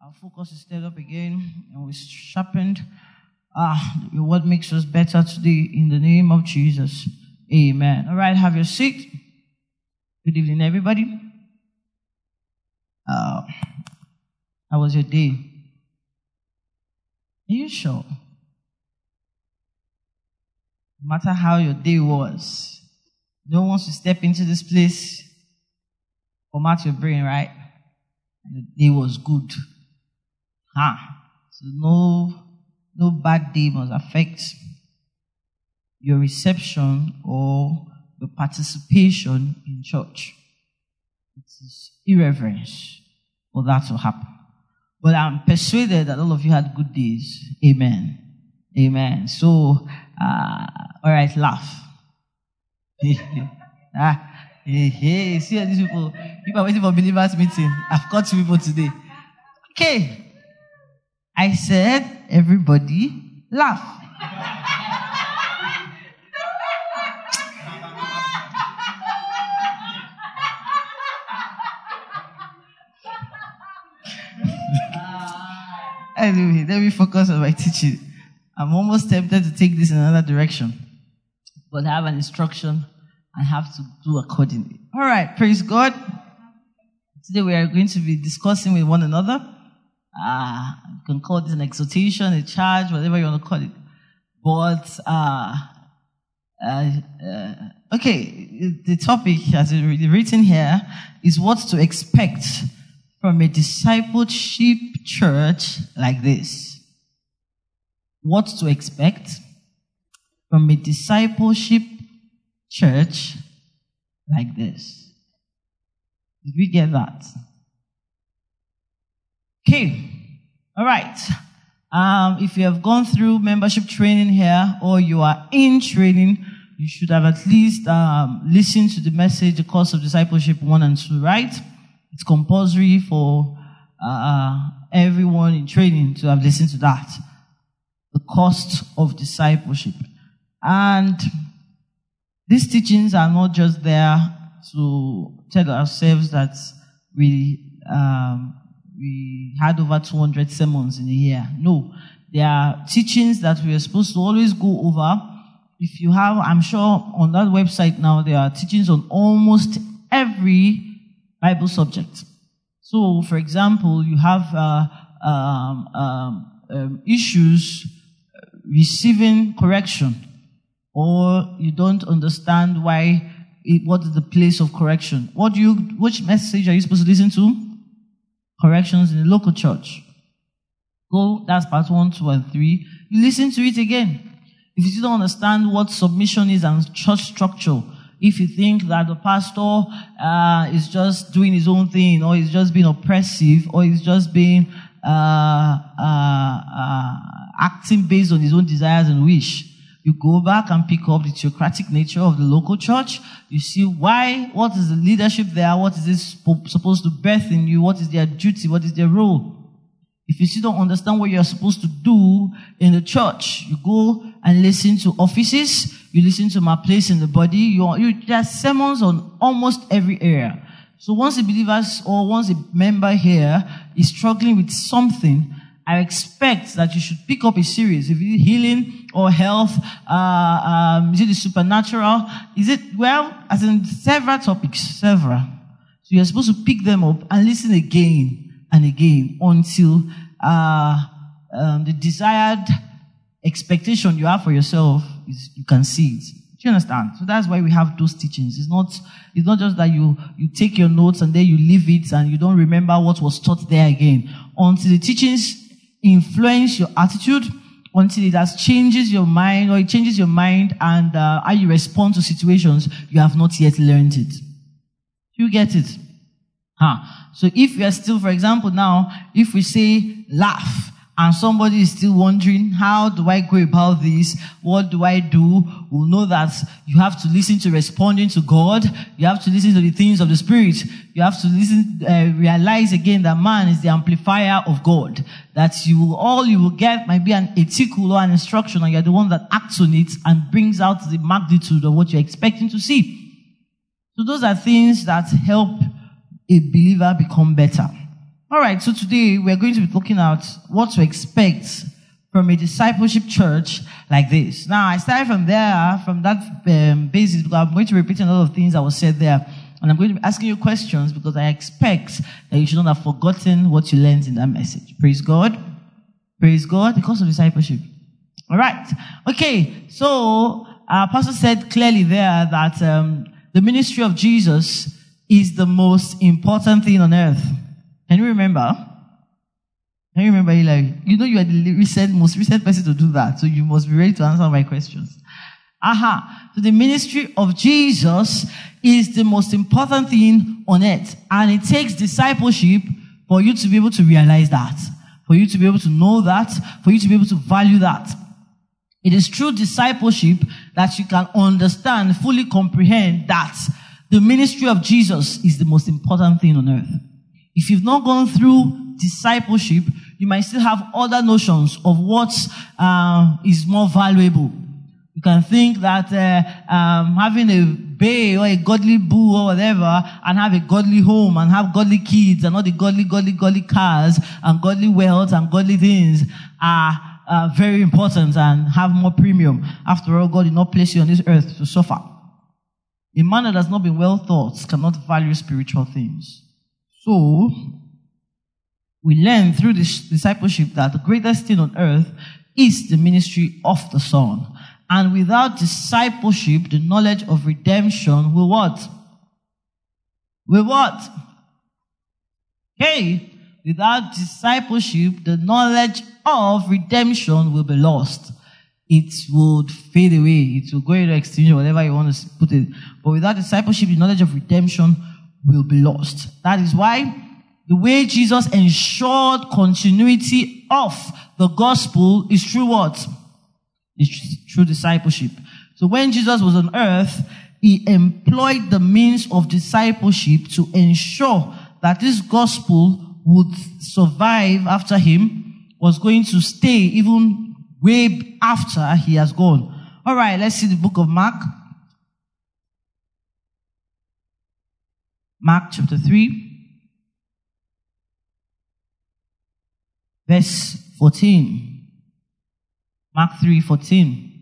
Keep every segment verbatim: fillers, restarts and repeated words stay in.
Our focus is stirred up again and we're sharpened. Ah, what makes us better today in the name of Jesus. Amen. All right, have your seat. Good evening, everybody. Uh, how was your day? Are you sure? No matter how your day was, no one should step into this place, format your brain, right? And the day was good. Huh? So no, no bad day must affect your reception or your participation in church. It is irreverence for that to happen. But I'm persuaded that all of you had good days. Amen. Amen. So, uh, all right, laugh. ah, hey, hey, see these people. People are waiting for believers meeting. I've got two people today. Okay. I said, everybody laugh. Anyway, let me focus on my teaching. I'm almost tempted to take this in another direction, but I have an instruction and have to do accordingly. All right, praise God. Today we are going to be discussing with one another. Uh, you can call this an exhortation, a charge, whatever you want to call it. But, uh, uh, uh, okay, the topic as it's written here is what to expect from a discipleship church like this. What to expect from a discipleship church like this. Did we get that? Okay. All right. Um, if you have gone through membership training here or you are in training, you should have at least um, listened to the message, the course of discipleship one and two, right? It's compulsory for uh, everyone in training to have listened to that. The cost of discipleship. And these teachings are not just there to tell ourselves that we um, we had over two hundred sermons in a year. No, there are teachings that we are supposed to always go over. If you have, I'm sure on that website now, there are teachings on almost every Bible subject. So, for example, you have uh, um, um, um, issues receiving correction, or you don't understand why. It, what is the place of correction? What do you? Which message are you supposed to listen to? Corrections in the local church. Go. That's part one, two, and three. You listen to it again. If you still don't understand what submission is and church structure, if you think that the pastor uh, is just doing his own thing, or he's just being oppressive, or he's just being uh, uh, uh, acting based on his own desires and wish, you go back and pick up the theocratic nature of the local church. You see why, what is the leadership there, what is this supposed to birth in you, what is their duty, what is their role. If you still don't understand what you're supposed to do in the church, you go and listen to offices, you listen to my place in the body, you, you there are sermons on almost every area. So once a believer or once a member here is struggling with something, I expect that you should pick up a series. If it's healing or health, uh, um, is it the supernatural? Is it, well, as in several topics, several. So you're supposed to pick them up and listen again and again until uh, um, the desired expectation you have for yourself is you can see it. Do you understand? So that's why we have those teachings. It's not, it's not just that you, you take your notes and then you leave it and you don't remember what was taught there again. Until the teachings influence your attitude, until it has changes your mind, or it changes your mind and uh, how you respond to situations, you have not yet learned it. You get it? Huh. So if you are still, for example, now, if we say laugh, and somebody is still wondering, how do I go about this? What do I do? We'll know that you have to listen to responding to God. You have to listen to the things of the Spirit. You have to listen, uh, realize again that man is the amplifier of God. That you will, all you will get might be an ethical or an instruction, and you're the one that acts on it and brings out the magnitude of what you're expecting to see. So those are things that help a believer become better. All right, so today we're going to be looking at what to expect from a discipleship church like this. Now, I started from there, from that um, basis, because I'm going to repeat a lot of things that was said there. And I'm going to be asking you questions because I expect that you should not have forgotten what you learned in that message. Praise God. Praise God, because of discipleship. All right. Okay, so our pastor said clearly there that um, the ministry of Jesus is the most important thing on earth. Can you remember? Can you remember, Eli? You know you are the recent, most recent person to do that, so you must be ready to answer my questions. Aha. So the ministry of Jesus is the most important thing on earth. And it takes discipleship for you to be able to realize that, for you to be able to know that, for you to be able to value that. It is through discipleship that you can understand, fully comprehend that the ministry of Jesus is the most important thing on earth. If you've not gone through discipleship, you might still have other notions of what uh, is more valuable. You can think that uh, um, having a bae or a godly boo or whatever, and have a godly home and have godly kids and all the godly, godly, godly cars and godly wealth and godly things are uh, very important and have more premium. After all, God did not place you on this earth to suffer. A man that has not been well thought cannot value spiritual things. So, we learn through this discipleship that the greatest thing on earth is the ministry of the Son. And without discipleship, the knowledge of redemption will what? Will what? Hey, without discipleship, the knowledge of redemption will be lost. It would fade away. It will go into extinction, whatever you want to put it. But without discipleship, the knowledge of redemption will be lost. That is why the way Jesus ensured continuity of the gospel is through what? It's through discipleship. So when Jesus was on earth, he employed the means of discipleship to ensure that this gospel would survive after him, was going to stay even way after he has gone. All right, let's see the book of Mark. Mark chapter three, verse fourteen. Mark three fourteen.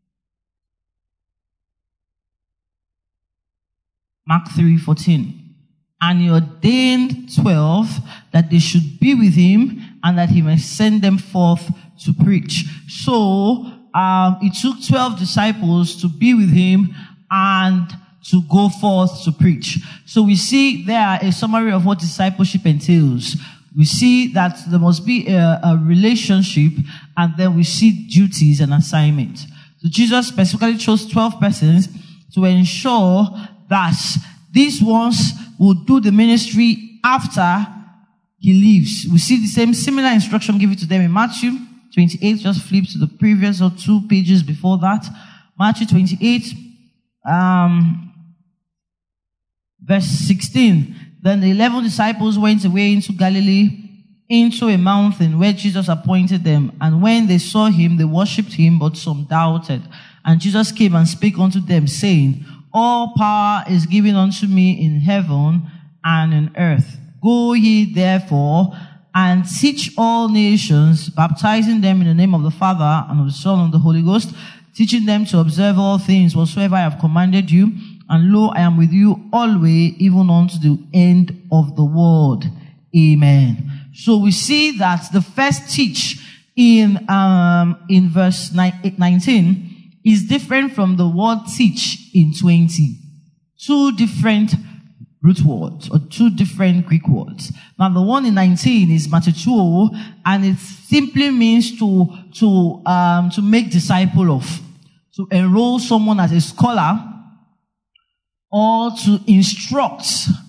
Mark three fourteen. And he ordained twelve that they should be with him and that he may send them forth to preach. So um, it took twelve disciples to be with him and to go forth to preach. So we see there a summary of what discipleship entails. We see that there must be a, a relationship, and then we see duties and assignments. So Jesus specifically chose twelve persons to ensure that these ones will do the ministry after he leaves. We see the same similar instruction given to them in Matthew twenty-eight. Just flip to the previous or two pages before that. Matthew twenty-eight, um, verse sixteen. Then the eleven disciples went away into Galilee, into a mountain where Jesus appointed them. And when they saw him, they worshipped him, but some doubted. And Jesus came and spake unto them, saying, All power is given unto me in heaven and in earth. Go ye therefore and teach all nations, baptizing them in the name of the Father and of the Son and of the Holy Ghost, teaching them to observe all things whatsoever I have commanded you. And lo, I am with you always, even unto the end of the world. Amen. So we see that the first teach in um in verse nineteen is different from the word teach in twenty. Two different root words or two different Greek words. Now the one in nineteen is matituo, and it simply means to to um to make disciple of, to enroll someone as a scholar, or to instruct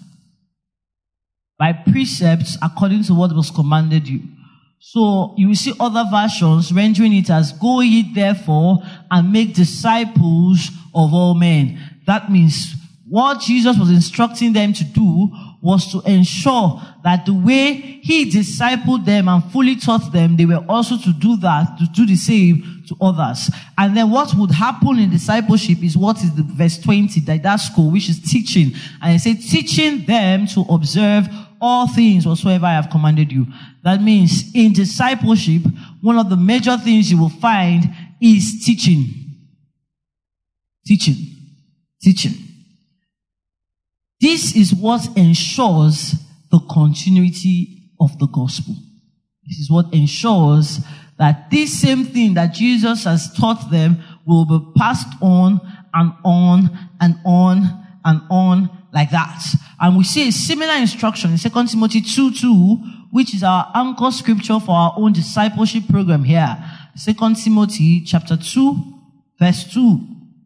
by precepts according to what was commanded you. So you will see other versions rendering it as, go ye therefore and make disciples of all men. That means what Jesus was instructing them to do was to ensure that the way he discipled them and fully taught them, they were also to do that, to do the same to others. And then what would happen in discipleship is what is the verse twenty, didasco, which is teaching. And he said, teaching them to observe all things whatsoever I have commanded you. That means in discipleship, one of the major things you will find is teaching. Teaching. Teaching. This is what ensures the continuity of the gospel. This is what ensures that this same thing that Jesus has taught them will be passed on and on and on and on like that. And we see a similar instruction in Second Timothy two two, which is our anchor scripture for our own discipleship program here. Second Timothy chapter two, verse two.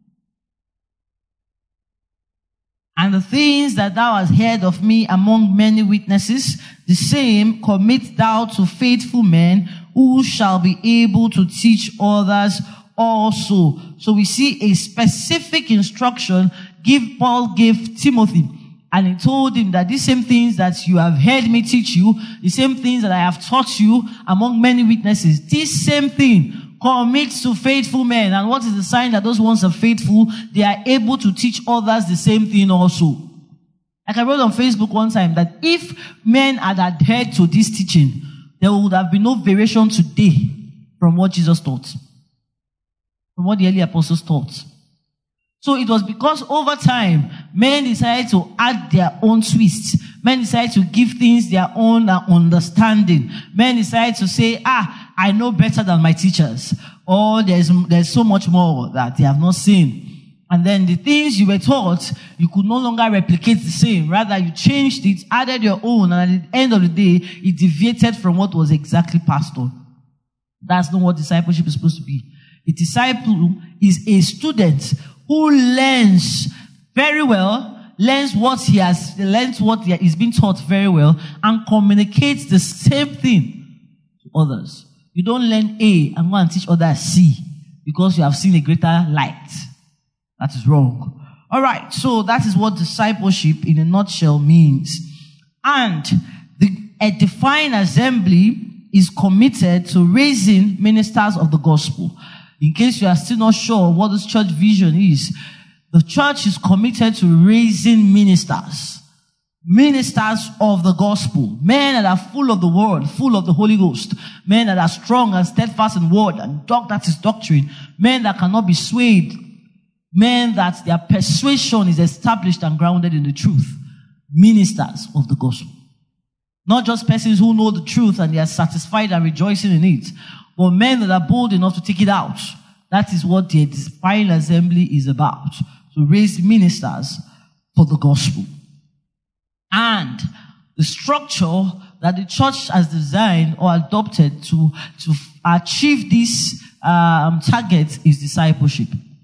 And the things that thou hast heard of me among many witnesses, the same commit thou to faithful men who shall be able to teach others also. So we see a specific instruction give Paul gave Timothy. And he told him that these same things that you have heard me teach you, the same things that I have taught you among many witnesses, this same thing commit to faithful men. And what is the sign that those ones are faithful? They are able to teach others the same thing also. Like I wrote on Facebook one time that if men had adhered to this teaching, there would have been no variation today from what Jesus taught, from what the early apostles taught. So it was because over time, men decided to add their own twists. Men decided to give things their own understanding. Men decided to say, ah, I know better than my teachers. Or there's, there's so much more that they have not seen. And then the things you were taught, you could no longer replicate the same. Rather, you changed it, added your own, and at the end of the day, it deviated from what was exactly passed on. That's not what discipleship is supposed to be. A disciple is a student who learns very well, learns what he has, learns what he is being taught very well, and communicates the same thing to others. You don't learn A and go and teach others C because you have seen a greater light. That is wrong. All right, so that is what discipleship in a nutshell means. And the, a defined assembly is committed to raising ministers of the gospel. In case you are still not sure what this church vision is, the church is committed to raising ministers. Ministers of the gospel. Men that are full of the word, full of the Holy Ghost. Men that are strong and steadfast in word and doc that is doctrine. Men that cannot be swayed. Men that their persuasion is established and grounded in the truth. Ministers of the gospel. Not just persons who know the truth and they are satisfied and rejoicing in it, but men that are bold enough to take it out. That is what the defined assembly is about. To raise ministers for the gospel. And the structure that the church has designed or adopted to, to achieve this um, target is discipleship.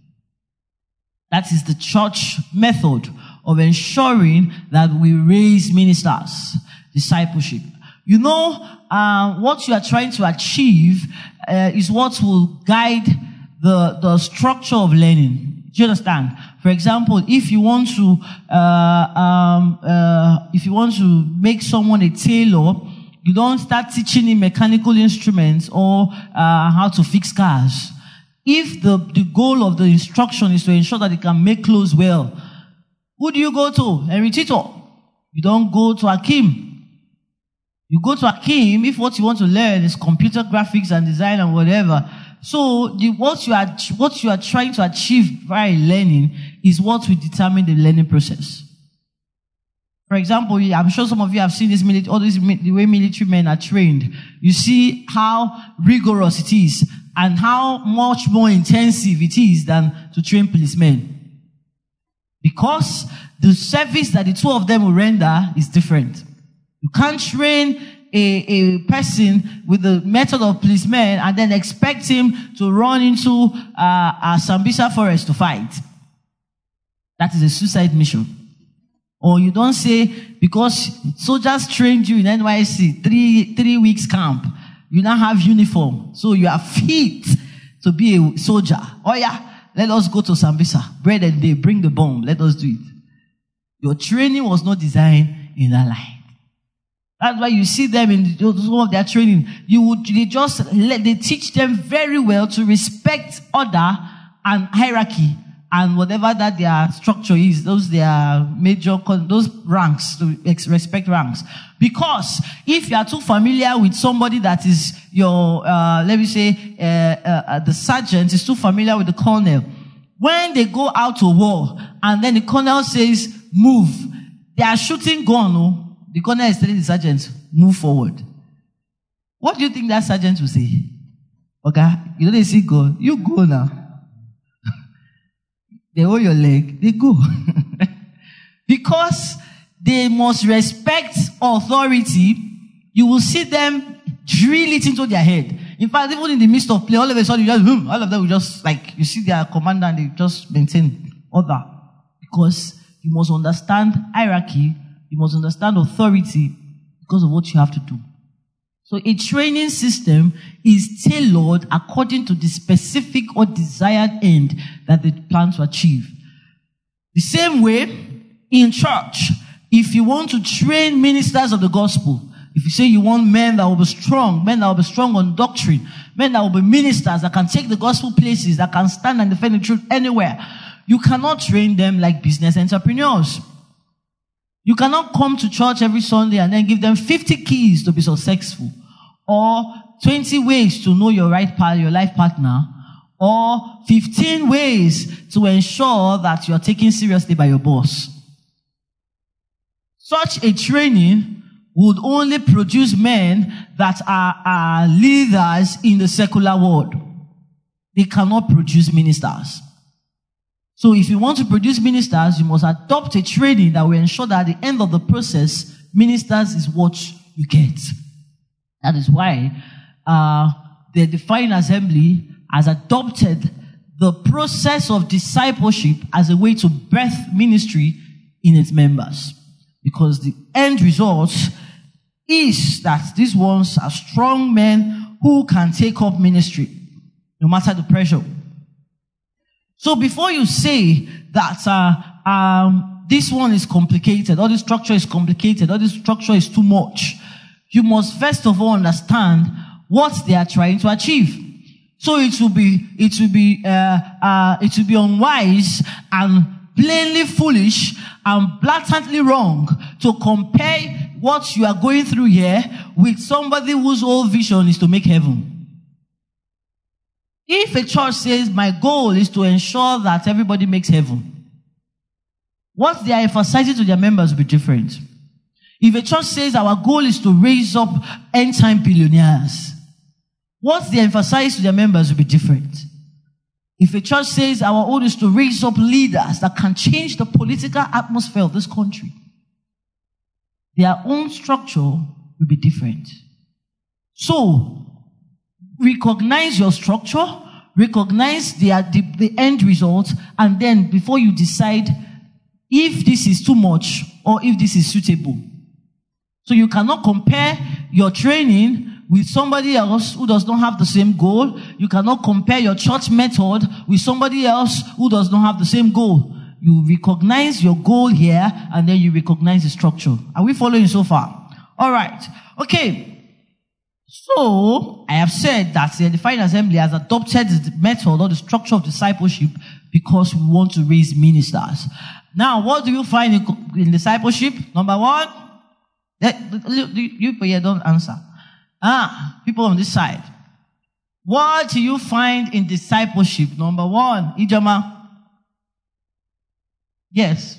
That is the church method of ensuring that we raise ministers. Discipleship. You know, uh, what you are trying to achieve uh, is what will guide the, the structure of learning. Do you understand? For example, if you want to, uh, um, uh, if you want to make someone a tailor, you don't start teaching him mechanical instruments or uh, how to fix cars. If the, the goal of the instruction is to ensure that he can make clothes well, who do you go to? Henry Tito. You don't go to Akim. You go to Akim if what you want to learn is computer graphics and design and whatever. So the, what you are what you are trying to achieve by learning is what will determine the learning process. For example, I'm sure some of you have seen this military, all this the way military men are trained. You see how rigorous it is and how much more intensive it is than to train policemen. Because the service that the two of them will render is different. You can't train a, a person with the method of policemen and then expect him to run into uh, a Sambisa forest to fight. That is a suicide mission. Or you don't say, because soldiers trained you in N Y C, three, three weeks camp, you now have uniform. So you are fit to be a soldier. Oh yeah, let us go to Sambisa. Bread and day, bring the bomb. Let us do it. Your training was not designed in that line. That's why you see them in some of their training. You would, they just let, they teach them very well to respect order and hierarchy and whatever that their structure is, those their major, those ranks, to respect ranks. Because if you are too familiar with somebody that is your, uh, let me say, uh, uh, the sergeant is too familiar with the colonel, when they go out to war and then the colonel says, move, they are shooting gun, no? The colonel is telling the sergeant, move forward. What do you think that sergeant will say? Okay, you know they see go, you go now. They hold your leg, they go. Because they must respect authority, you will see them drill it into their head. In fact, even in the midst of play, all of a sudden, you just, hmm, all of them will just, like, you see their commander and they just maintain order. Because you must understand hierarchy, you must understand authority because of what you have to do. So a training system is tailored according to the specific or desired end that they plan to achieve. The same way, in church, if you want to train ministers of the gospel, if you say you want men that will be strong, men that will be strong on doctrine, men that will be ministers that can take the gospel places, that can stand and defend the truth anywhere, you cannot train them like business entrepreneurs. You cannot come to church every Sunday and then give them fifty keys to be successful, or twenty ways to know your right part, your life partner, or fifteen ways to ensure that you are taken seriously by your boss. Such a training would only produce men that are, are leaders in the secular world. They cannot produce ministers. So if you want to produce ministers, you must adopt a training that will ensure that at the end of the process, ministers is what you get. That is why uh, the Defiant Assembly has adopted the process of discipleship as a way to birth ministry in its members. Because the end result is that these ones are strong men who can take up ministry, no matter the pressure. So before you say that uh, um, this one is complicated, or this structure is complicated, or this structure is too much, you must first of all understand what they are trying to achieve. So it will be, it will be, uh, uh, it will be unwise and plainly foolish and blatantly wrong to compare what you are going through here with somebody whose whole vision is to make heaven. If a church says, my goal is to ensure that everybody makes heaven, what they are emphasizing to their members will be different. If a church says, our goal is to raise up end-time billionaires, what they emphasize to their members will be different. If a church says, our goal is to raise up leaders that can change the political atmosphere of this country, their own structure will be different. So, recognize your structure, recognize the, the, the end result, and then before you decide if this is too much or if this is suitable. So you cannot compare your training with somebody else who does not have the same goal. You cannot compare your church method with somebody else who does not have the same goal. You recognize your goal here, and then you recognize the structure. Are we following so far? All right. Okay. So, I have said that the Defiant Assembly has adopted the method or the structure of discipleship because we want to raise ministers. Now, what do you find in, in discipleship? Number one, that, you people here don't answer. Ah, people on this side. What do you find in discipleship? Number one, Ijama. Yes.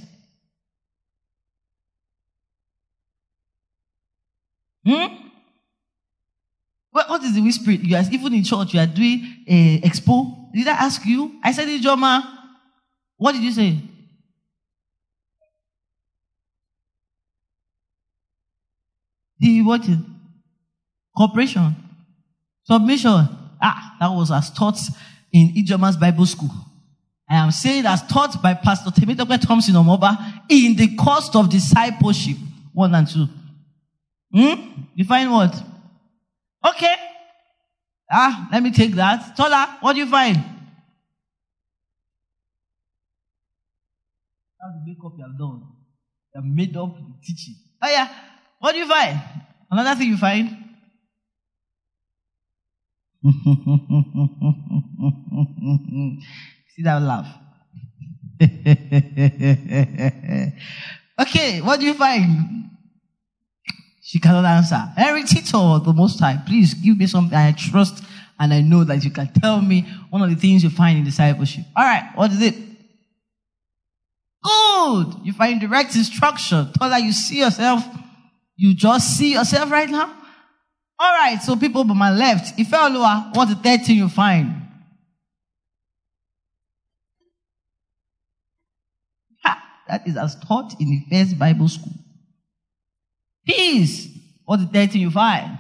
Hmm? What, what is the whisper? You are, even in church, you are doing a expo. Did I ask you? I said, Ijoma. What did you say? The what? Cooperation. Submission. Ah, that was as taught in Ijoma's Bible school. I am saying as taught by Pastor Temitope Thompson Omoba in the course of discipleship. One and two. Hmm? You find what? Okay. Ah, let me take that. Tola, what do you find? That's the makeup you have done. You have made up the teaching. Oh yeah. What do you find? Another thing you find? See that laugh. Okay, what do you find? She cannot answer. Henry Tito, the Most High, please give me something I trust and I know that you can tell me one of the things you find in discipleship. All right, what is it? Good. You find direct instruction. Thought that you see yourself. You just see yourself right now. All right, so people by my left, Ifeoluwa, what's the third thing you find? Ha, that is as taught in the first Bible school. Peace. What's the third thing you find?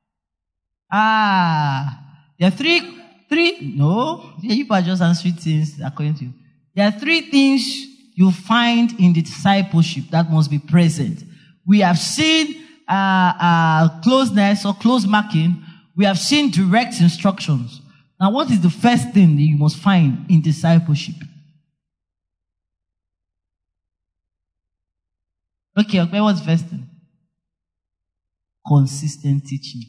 Ah, there are three, three, no, you are just answering things according to you. There are three things you find in the discipleship that must be present. We have seen uh, uh, closeness or close marking. We have seen direct instructions. Now, what is the first thing that you must find in discipleship? Okay, okay, what's the first thing? Consistent teaching.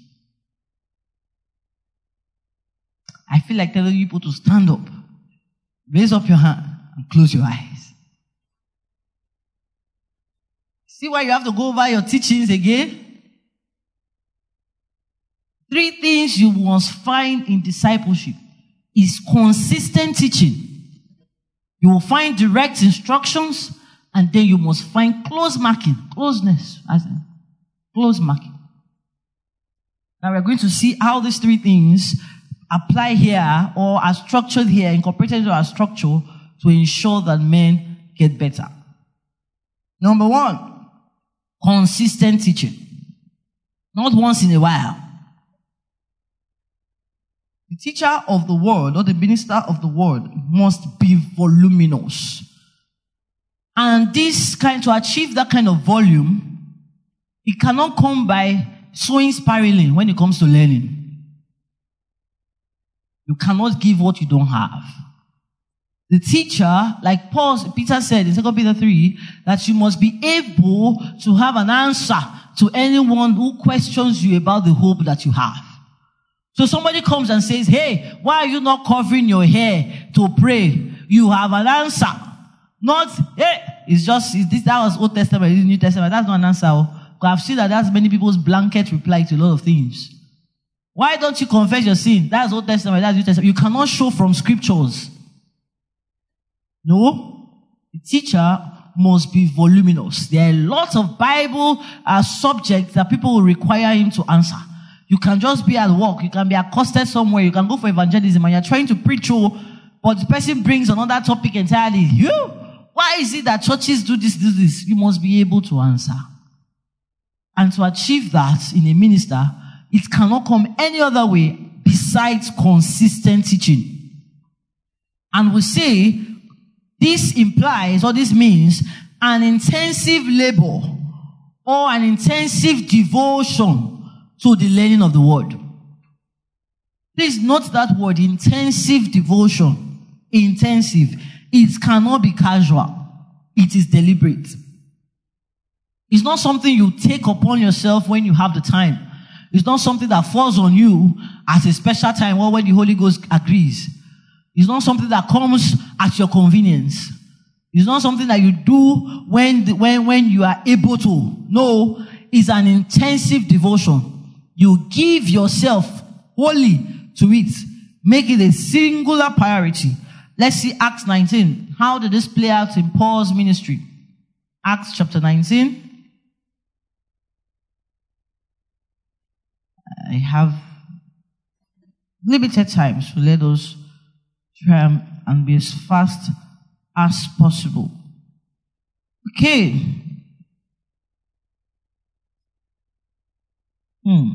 I feel like telling people to stand up, raise up your hand, and close your eyes. See why you have to go over your teachings again? Three things you must find in discipleship is consistent teaching. You will find direct instructions, and then you must find close marking, closeness, as in close marking. Now we're going to see how these three things apply here or are structured here, incorporated into our structure to ensure that men get better. Number one, consistent teaching. Not once in a while. The teacher of the word or the minister of the word must be voluminous. And this kind, to achieve that kind of volume, it cannot come by sowing spiraling when it comes to learning. You cannot give what you don't have. The teacher, like Paul, Peter said in Second Peter three, that you must be able to have an answer to anyone who questions you about the hope that you have. So somebody comes and says, hey, why are you not covering your hair to pray? You have an answer. Not, hey, it's just, it's this, that was Old Testament, this is New Testament. That's not an answer. Because I've seen that that's many people's blanket reply to a lot of things. Why don't you confess your sin? That's Old Testament, that's New Testament. You cannot show from scriptures. No. The teacher must be voluminous. There are lots of Bible uh, subjects that people will require him to answer. You can just be at work. You can be accosted somewhere. You can go for evangelism and you're trying to preach, but the person brings another topic entirely. You? Why is it that churches do this, do this? You must be able to answer. And to achieve that in a minister, it cannot come any other way besides consistent teaching. And we say this implies or this means an intensive labor or an intensive devotion to the learning of the word. Please note that word, intensive devotion. Intensive. It cannot be casual. It is deliberate. It's not something you take upon yourself when you have the time. It's not something that falls on you at a special time or when the Holy Ghost agrees. It's not something that comes at your convenience. It's not something that you do when, when, when you are able to. No, it's an intensive devotion. You give yourself wholly to it. Make it a singular priority. Let's see Acts nineteen. How did this play out in Paul's ministry? Acts chapter nineteen. I have limited time, so let us try and be as fast as possible. Okay. Hmm.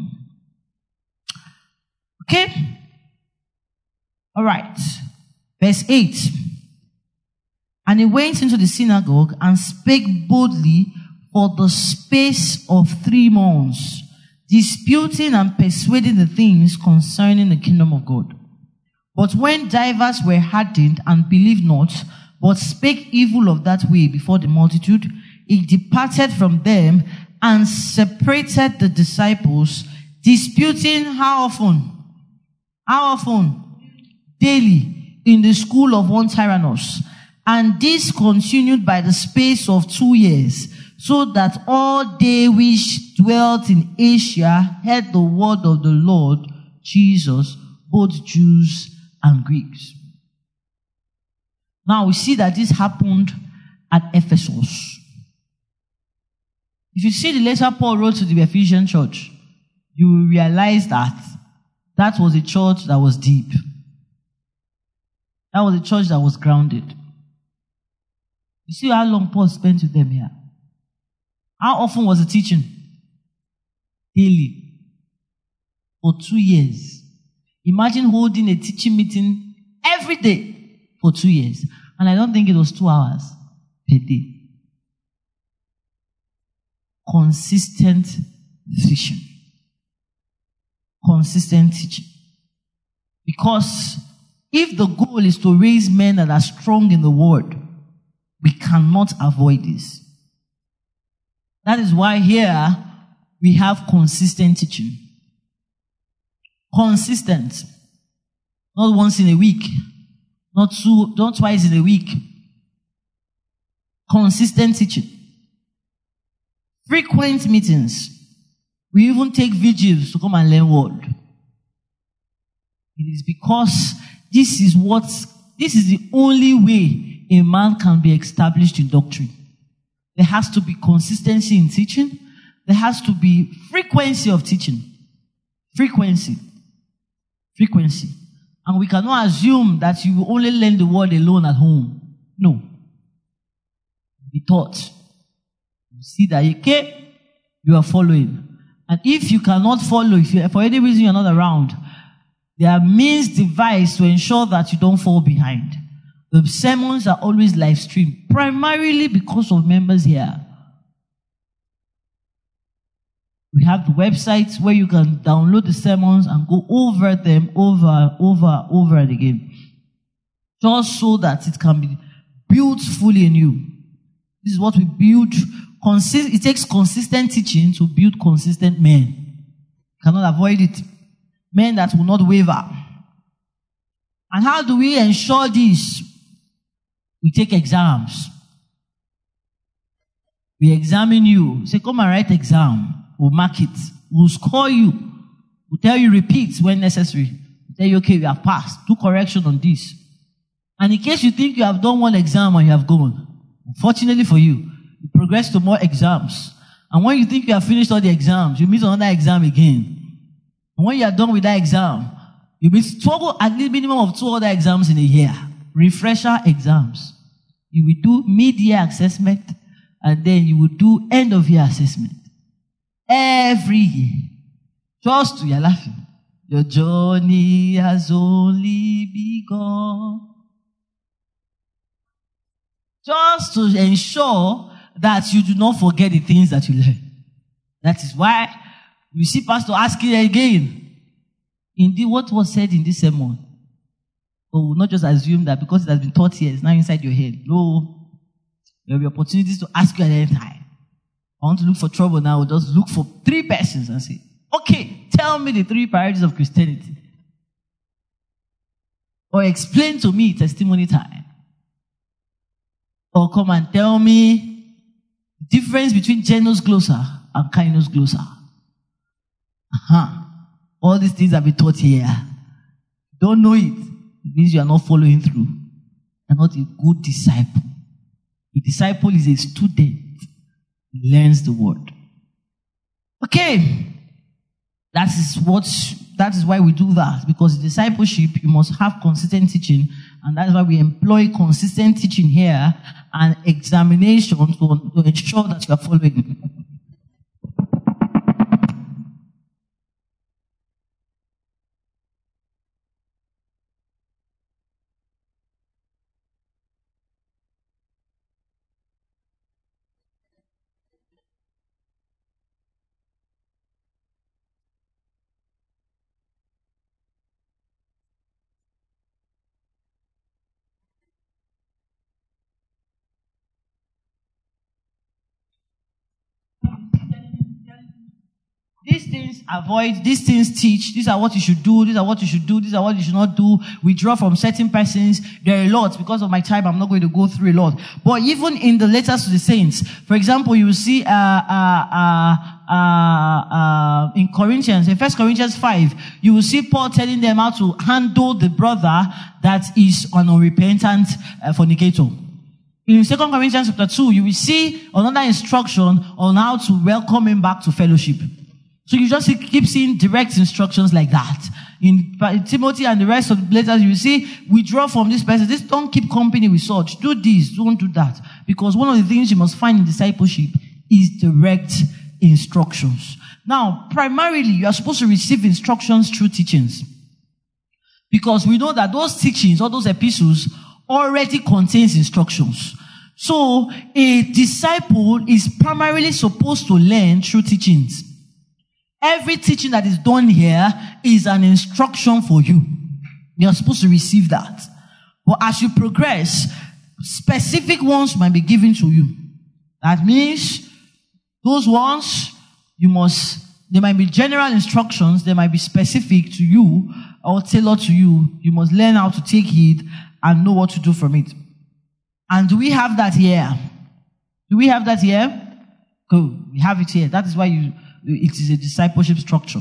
Okay. All right. Verse eight. And he went into the synagogue and spake boldly for the space of three months, disputing and persuading the things concerning the kingdom of God. But when divers were hardened and believed not, but spake evil of that way before the multitude, he departed from them and separated the disciples, disputing how often? How often? Daily, in the school of one Tyrannus, And this continued by the space of two years, so that all they which dwelt in Asia heard the word of the Lord Jesus, both Jews and Greeks. Now we see that this happened at Ephesus. If you see the letter Paul wrote to the Ephesian church, you will realize that that was a church that was deep. That was a church that was grounded. You see how long Paul spent with them here? How often was the teaching? Daily. For two years. Imagine holding a teaching meeting every day for two years. And I don't think it was two hours per day. Consistent teaching. Consistent teaching. Because if the goal is to raise men that are strong in the word, we cannot avoid this. That is why here we have consistent teaching. Consistent. Not once in a week. Not two, not twice in a week. Consistent teaching. Frequent meetings. We even take vigils to come and learn word. It is because this is what, this is the only way a man can be established in doctrine. There has to be consistency in teaching. There has to be frequency of teaching. Frequency. Frequency. And we cannot assume that you will only learn the word alone at home. No. Be taught. You see that you came, you are following. And if you cannot follow, if you, for any reason you're not around, there are means devised to ensure that you don't fall behind. The sermons are always live streamed, primarily because of members here. We have the websites where you can download the sermons and go over them over, over, over and again. Just so that it can be built fully in you. This is what we build. Consist- it takes consistent teaching to build consistent men. You cannot avoid it. Men that will not waver. And how do we ensure this? We take exams. We examine you. Say, come and write exam. We'll mark it. We'll score you. We'll tell you repeat when necessary. We'll tell you, okay, you have passed. Do correction on this. And in case you think you have done one exam and you have gone, unfortunately for you, you progress to more exams. And when you think you have finished all the exams, you miss another exam again. And when you are done with that exam, you will struggle at least minimum of two other exams in a year. Refresher exams. You will do mid-year assessment, and then you will do end-of-year assessment. Every year. Just to, you're laughing. Your journey has only begun. Just to ensure that you do not forget the things that you learn. That is why you see Pastor asking again. Indeed, what was said in this sermon? But we'll not just assume that because it has been taught here, it's now inside your head. No. There will be opportunities to ask you at any time. I want to look for trouble now. We'll just look for three persons and say, okay, tell me the three priorities of Christianity. Or explain to me testimony time. Or come and tell me the difference between genus glossa and kinus glossa. Uh-huh. All these things have been taught here. Don't know it. It means you are not following through. You're not a good disciple. A disciple is a student. He learns the word. Okay. That is what, that is why we do that. Because discipleship, you must have consistent teaching. And that is why we employ consistent teaching here and examination to, to ensure that you are following. These things avoid, these things teach, these are what you should do, these are what you should do, these are what you should not do. Withdraw from certain persons. There are a lot. Because of my time, I'm not going to go through a lot. But even in the letters to the saints, for example, you will see uh, uh, uh, uh, uh, in Corinthians, in First Corinthians five, you will see Paul telling them how to handle the brother that is an unrepentant uh, fornicator. In Second Corinthians chapter two, you will see another instruction on how to welcome him back to fellowship. So you just keep seeing direct instructions like that. In Timothy and the rest of the letters, you will see, withdraw from this person. This, don't keep company with such. Do this, don't do that. Because one of the things you must find in discipleship is direct instructions. Now, primarily, you are supposed to receive instructions through teachings. Because we know that those teachings or those epistles already contains instructions. So, a disciple is primarily supposed to learn through teachings. Every teaching that is done here is an instruction for you. You are supposed to receive that. But as you progress, specific ones might be given to you. That means those ones, you must, there might be general instructions, they might be specific to you or tailored to you. You must learn how to take it and know what to do from it. And do we have that here? Do we have that here? Good. We have it here. That is why you, it is a discipleship structure.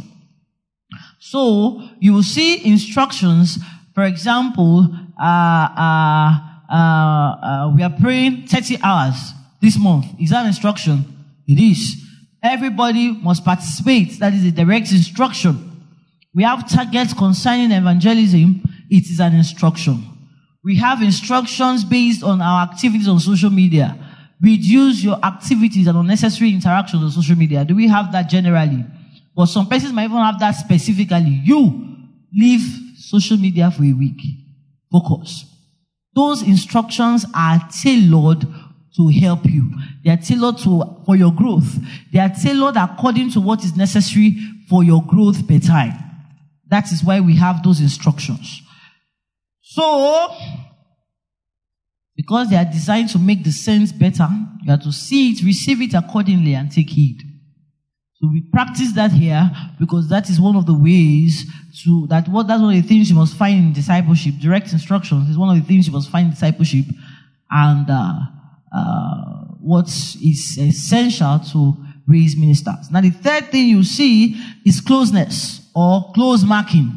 So, you will see instructions, for example, uh, uh, uh, uh, we are praying thirty hours this month. Is that an instruction? It is. Everybody must participate. That is a direct instruction. We have targets concerning evangelism. It is an instruction. We have instructions based on our activities on social media. Reduce your activities and unnecessary interactions on social media. Do we have that generally? But some persons might even have that specifically. You leave social media for a week. Focus. Those instructions are tailored to help you. They are tailored to, for your growth. They are tailored according to what is necessary for your growth per time. That is why we have those instructions. So, because they are designed to make the sense better, you have to see it, receive it accordingly, and take heed. So we practice that here because that is one of the ways to, that what, that's one of the things you must find in discipleship. Direct instructions is one of the things you must find in discipleship, and uh, uh, what is essential to raise ministers. Now the third thing you see is closeness or close marking.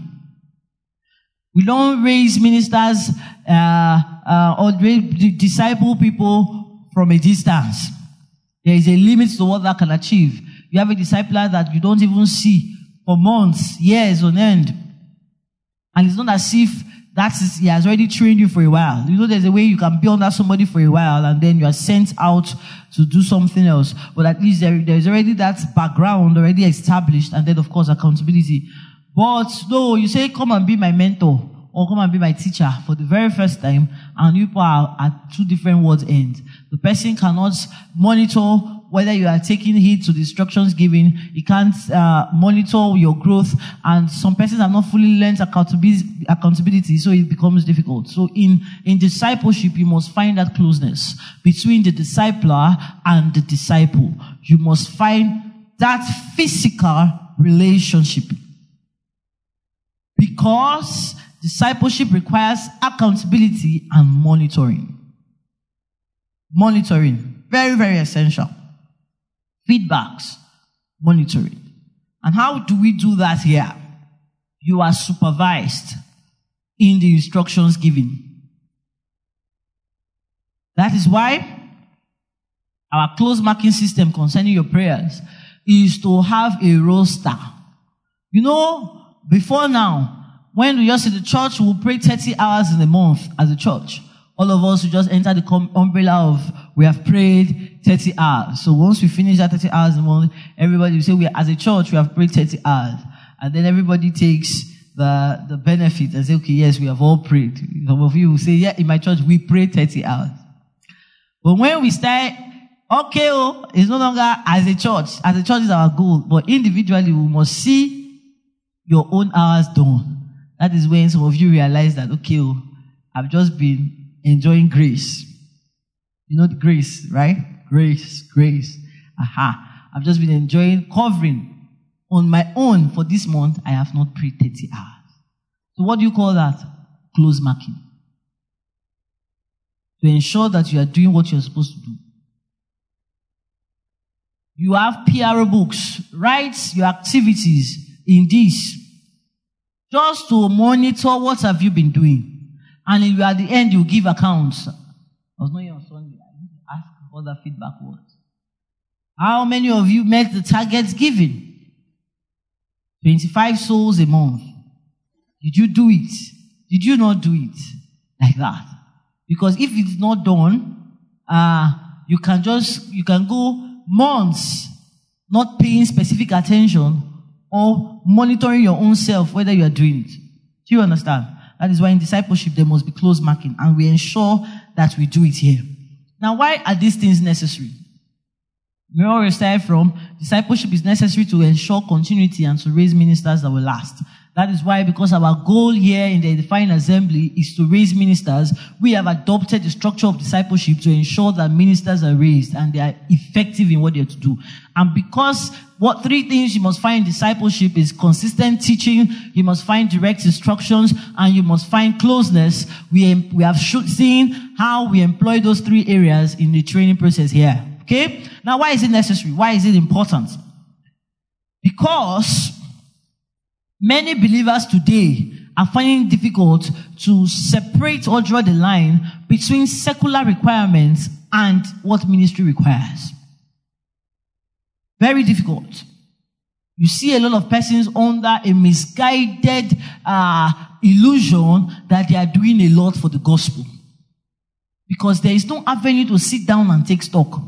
We don't raise ministers uh, uh, or disciple people from a distance. There is a limit to what that can achieve. You have a discipler that you don't even see for months, years on end. And it's not as if that is, he has already trained you for a while. You know, there's a way you can be under somebody for a while and then you are sent out to do something else. But at least there, there's already that background already established, and then, of course, accountability. But no, you say, come and be my mentor or come and be my teacher for the very first time, and you are at two different words end. The person cannot monitor whether you are taking heed to the instructions given. He can't uh, monitor your growth, and some persons have not fully learned accountability, accountability, so it becomes difficult. So in, in discipleship, you must find that closeness between the discipler and the disciple. You must find that physical relationship. Because discipleship requires accountability and monitoring. Monitoring. Very, very essential. Feedbacks. Monitoring. And how do we do that here? You are supervised in the instructions given. That is why our close marking system concerning your prayers is to have a roster. You know, before now, when we just say the church will pray thirty hours in a month as a church, all of us will just enter the umbrella of we have prayed thirty hours. So once we finish that thirty hours in a month, everybody will say, we as a church, we have prayed thirty hours. And then everybody takes the, the benefit and say, okay, yes, we have all prayed. Some of you will say, yeah, in my church, we prayed thirty hours. But when we start, okay, oh, it's no longer as a church. As a church is our goal. But individually, we must see your own hours done. That is when some of you realize that, okay, oh, I've just been enjoying grace. You know the grace, right? Grace, grace. Aha. I've just been enjoying covering. On my own for this month, I have not prayed thirty hours. So what do you call that? Close marking. To ensure that you are doing what you're supposed to do. You have P R O books. Write your activities in this. Just to monitor what have you been doing. And if you at the end, you give accounts. I was not here on Sunday. I need to ask what that feedback was. How many of you met the targets given? twenty-five souls a month. Did you do it? Did you not do it? Like that. Because if it's not done, uh, you can just, you can go months not paying specific attention or monitoring your own self whether you are doing it. Do you understand? That is why in discipleship there must be close marking, and we ensure that we do it here. Now, why are these things necessary? We already started from discipleship is necessary to ensure continuity and to raise ministers that will last. That is why, because our goal here in the Edifying Assembly is to raise ministers, we have adopted the structure of discipleship to ensure that ministers are raised and they are effective in what they are to do. And because what three things you must find in discipleship is consistent teaching, you must find direct instructions, and you must find closeness, we, we have seen how we employ those three areas in the training process here. Okay? Now, why is it necessary? Why is it important? Because many believers today are finding it difficult to separate or draw the line between secular requirements and what ministry requires. Very difficult. You see a lot of persons under a misguided uh, illusion that they are doing a lot for the gospel. Because there is no avenue to sit down and take stock.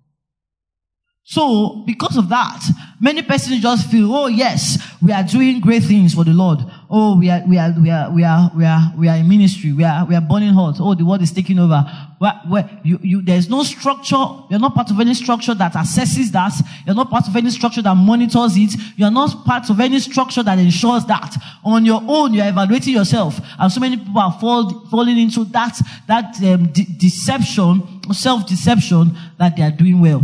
So, because of that, many persons just feel, oh yes, we are doing great things for the Lord. Oh, we are, we are, we are, we are, we are, we are in ministry. We are, we are burning hot. Oh, the world is taking over. Where, where you, you, there's no structure. You're not part of any structure that assesses that. You're not part of any structure that monitors it. You're not part of any structure that ensures that. On your own, you're evaluating yourself. And so many people are fall, falling into that, that um, de- deception, self-deception that they are doing well.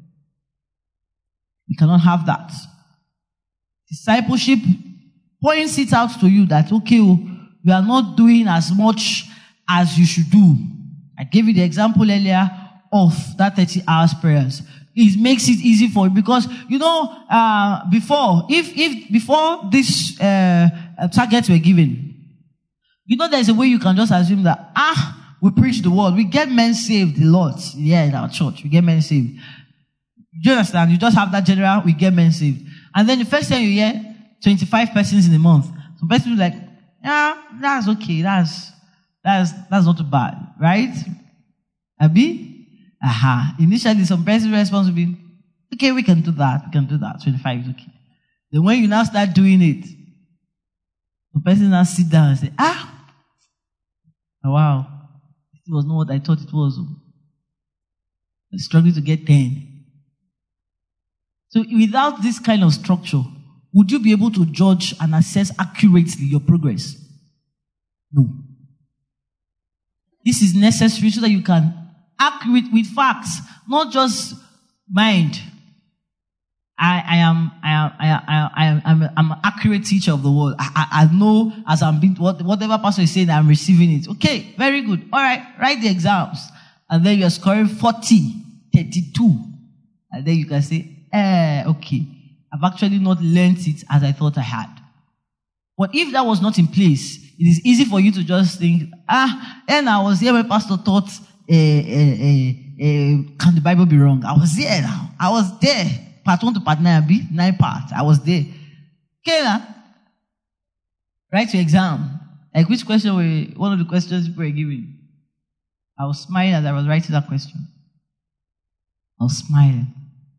You cannot have that. Discipleship points it out to you that, okay, we are not doing as much as you should do. I gave you the example earlier of that thirty hours prayers. It makes it easy for you because, you know, uh, before, if, if, before this, uh, targets were given, you know, there's a way you can just assume that, ah, we preach the word. We get men saved a lot. Yeah, in our church. We get men saved. Do you understand? You just have that general, we get men saved. And then the first time you hear twenty-five persons in a month, some persons like, yeah, that's okay. That's, that's, that's not too bad. Right? Abi? Aha. Initially, some persons' response will be, okay, we can do that. We can do that. twenty-five is okay. Then when you now start doing it, the person now sit down and say, ah, oh, wow. It was not what I thought it was. I'm struggling to get ten. So without this kind of structure, would you be able to judge and assess accurately your progress? No. This is necessary so that you can act with, with facts, not just mind. I, I am, I am, I am, I am, I'm, I'm an accurate teacher of the word. I, I, I know as I'm being, what, whatever pastor is saying, I'm receiving it. Okay, very good. All right, write the exams. And then you're scoring forty, thirty-two. And then you can say, Eh, okay, I've actually not learned it as I thought I had. But if that was not in place, it is easy for you to just think, ah, and I was here when pastor taught, eh, eh, eh, eh, can the Bible be wrong? I was there now. I was there. Part one to part nine, B, nine parts. I was there. Okay, now. Write your exam. Like which question were, one of the questions people were giving? I was smiling as I was writing that question. I was smiling.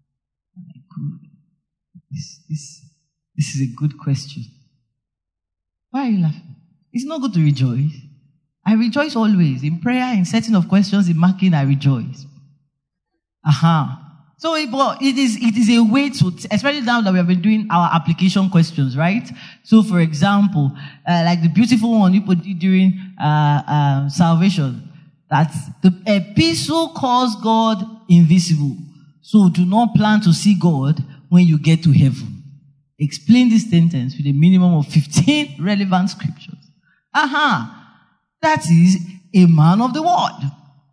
This, this, this is a good question. Why are you laughing? It's not good to rejoice. I rejoice always. In prayer, in setting of questions, in marking, I rejoice. Aha. Uh-huh. So it is, it is a way to, especially now that we have been doing our application questions, right? So for example, uh, like the beautiful one you put during uh, uh, salvation, that the epistle calls God invisible. So do not plan to see God when you get to heaven. Explain this sentence with a minimum of fifteen relevant scriptures. Aha! Uh-huh. That is a man of the word.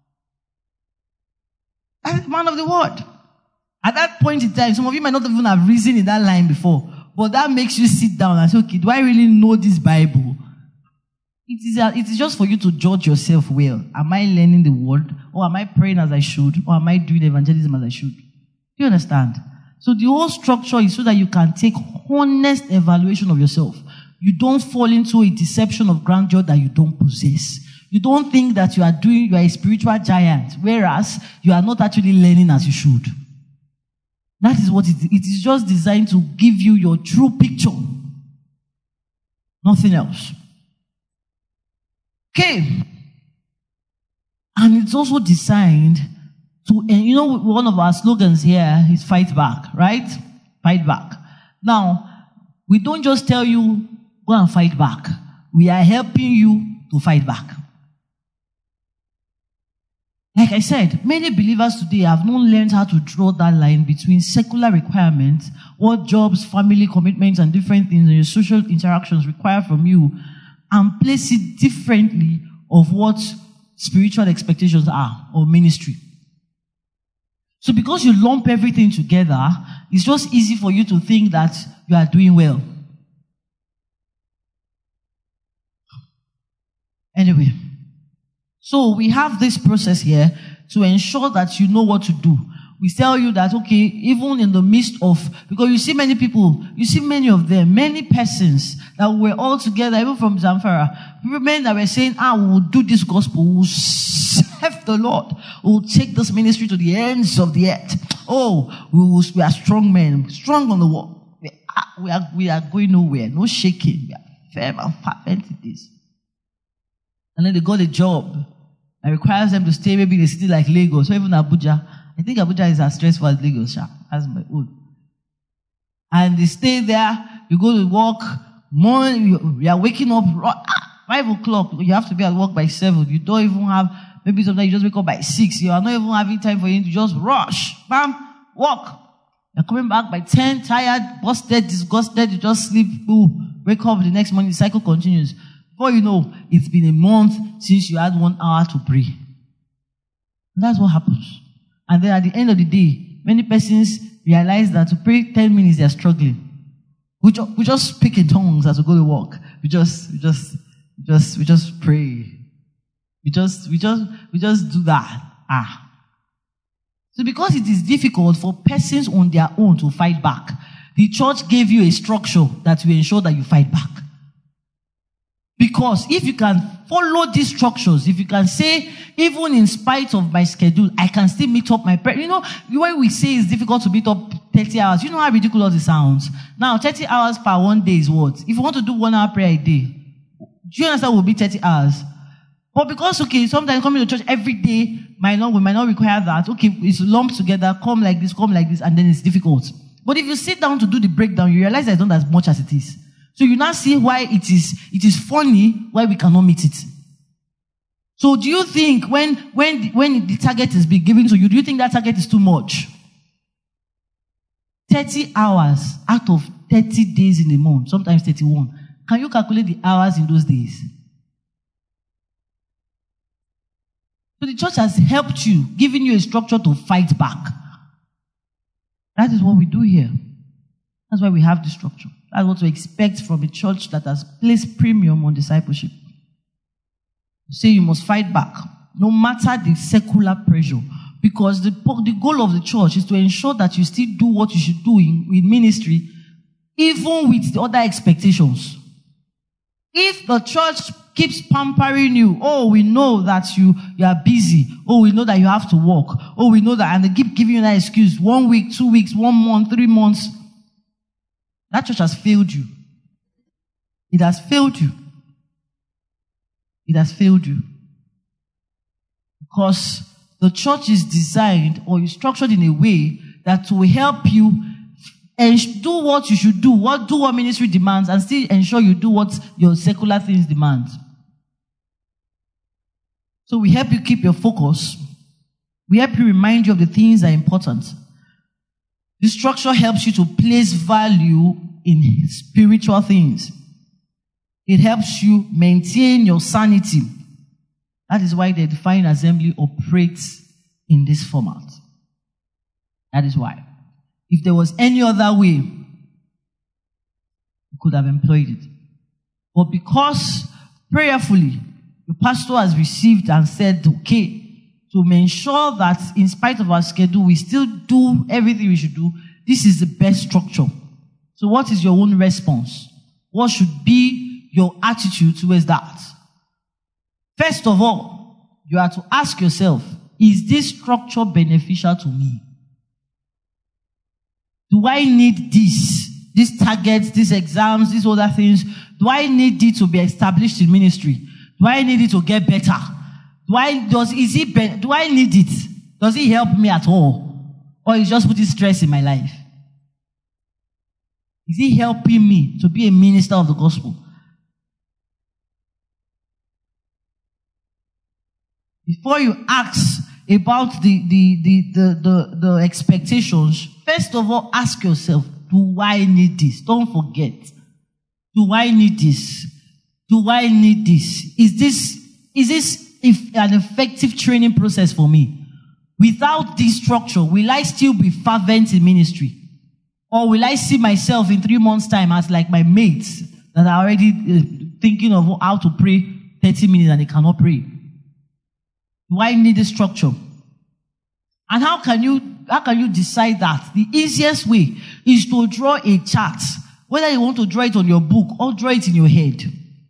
That is a man of the word. At that point in time, some of you might not even have reasoned in that line before, but that makes you sit down and say, okay, do I really know this Bible? It is, a, it is just for you to judge yourself well. Am I learning the word? Or am I praying as I should? Or am I doing evangelism as I should? Do you understand? So the whole structure is so that you can take honest evaluation of yourself. You don't fall into a deception of grandeur that you don't possess. You don't think that you are doing, you are a spiritual giant, whereas you are not actually learning as you should. That is what it is. It is just designed to give you your true picture. Nothing else. Okay. And it's also designed to, and you know, one of our slogans here is fight back, right? Fight back. Now, we don't just tell you, go and fight back. We are helping you to fight back. Like I said, many believers today have not learned how to draw that line between secular requirements, what jobs, family commitments, and different things in your social interactions require from you, and place it differently of what spiritual expectations are or ministry. So because you lump everything together, it's just easy for you to think that you are doing well. Anyway. So we have this process here to ensure that you know what to do. We tell you that, okay, even in the midst of, because you see many people, you see many of them, many persons that were all together, even from Zamfara, men that were saying, ah, we will do this gospel, we will serve the Lord, we will take this ministry to the ends of the earth. Oh, we, will, we are strong men, strong on the wall. We are, we are, we are going nowhere, no shaking. We are firm and fervent in this. And then they got a job that requires them to stay maybe in a city like Lagos or even Abuja. I think Abuja is as stressful as Lagos. That's my own. And they stay there. You go to work. Morning, you are waking up five o'clock. You have to be at work by seven. You don't even have, maybe sometimes you just wake up by six. You are not even having time for you to just rush. Bam, walk. You're coming back by ten, tired, busted, disgusted. You just sleep. Ooh, wake up the next morning. The cycle continues. Before you know, it's been a month since you had one hour to pray. And that's what happens. And then at the end of the day, many persons realize that to pray ten minutes, they're struggling. We, ju- we just speak in tongues as we go to work. We just, we just, we just, we just pray. We just, we just, we just do that. Ah. So because it is difficult for persons on their own to fight back, the church gave you a structure that will ensure that you fight back. Because if you can follow these structures, if you can say, even in spite of my schedule, I can still meet up my prayer. You know, when we say it's difficult to meet up thirty hours, you know how ridiculous it sounds. Now, thirty hours per one day is what? If you want to do one hour prayer a day, do you understand it will be thirty hours? But because, okay, sometimes coming to church every day might not, we might not require that. Okay, it's lumped together, come like this, come like this, and then it's difficult. But if you sit down to do the breakdown, you realize it's not as much as it is. So you now see why it is, it is funny why we cannot meet it. So do you think when, when, when the target is being given to you, do you think that target is too much? thirty hours out of thirty days in a month, sometimes thirty-one. Can you calculate the hours in those days? So the church has helped you, giving you a structure to fight back. That is what we do here. That's why we have the structure. That's what we expect from a church that has placed premium on discipleship. You say you must fight back, no matter the secular pressure. Because the, the goal of the church is to ensure that you still do what you should do in, in ministry, even with the other expectations. If the church keeps pampering you, oh, we know that you, you are busy. Oh, we know that you have to work. Oh, we know that, and they keep giving you that excuse. One week, two weeks, one month, three months. That church has failed you. It has failed you. It has failed you. Because the church is designed or is structured in a way that will help you and do what you should do, what do what ministry demands, and still ensure you do what your secular things demand. So we help you keep your focus. We help you remind you of the things that are important. This structure helps you to place value in spiritual things. It helps you maintain your sanity. That is why the Edifying Assembly operates in this format. That is why. If there was any other way, we could have employed it. But because prayerfully, the pastor has received and said, okay, to ensure that in spite of our schedule, we still do everything we should do, this is the best structure. So what is your own response? What should be your attitude towards that? First of all, you have to ask yourself, is this structure beneficial to me? Do I need this? These targets, these exams, these other things? Do I need it to be established in ministry? Do I need it to get better? Do I, does, is it, be, do I need it? Does it help me at all? Or is it just putting stress in my life? Is it helping me to be a minister of the gospel? Before you ask about the, the, the, the, the, the expectations, first of all, ask yourself, do I need this? Don't forget. Do I need this? Do I need this? Is this, is this if an effective training process for me? Without this structure, will I still be fervent in ministry? Or will I see myself in three months' time as like my mates that are already uh, thinking of how to pray thirty minutes and they cannot pray? Do I need a structure? And how can you, how can you decide that? The easiest way is to draw a chart. Whether you want to draw it on your book or draw it in your head.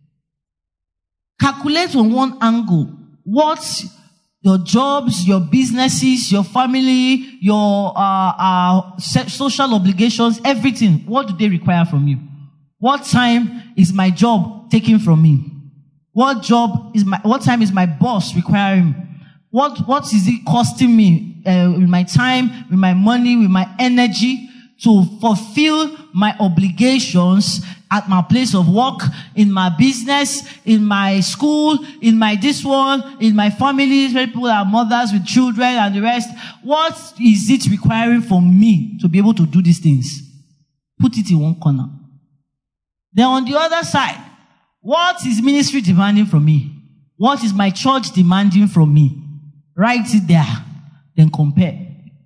Calculate on one angle what your jobs, your businesses, your family, your uh, uh, social obligations, everything. What do they require from you? What time is my job taking from me? What job is my? What time is my boss requiring? What What is it costing me uh, with my time, with my money, with my energy to fulfill my obligations at my place of work, in my business, in my school, in my this one, in my family, people are mothers with children and the rest. What is it requiring from me to be able to do these things? Put it in one corner. Then on the other side, what is ministry demanding from me? What is my church demanding from me? Write it there, then compare.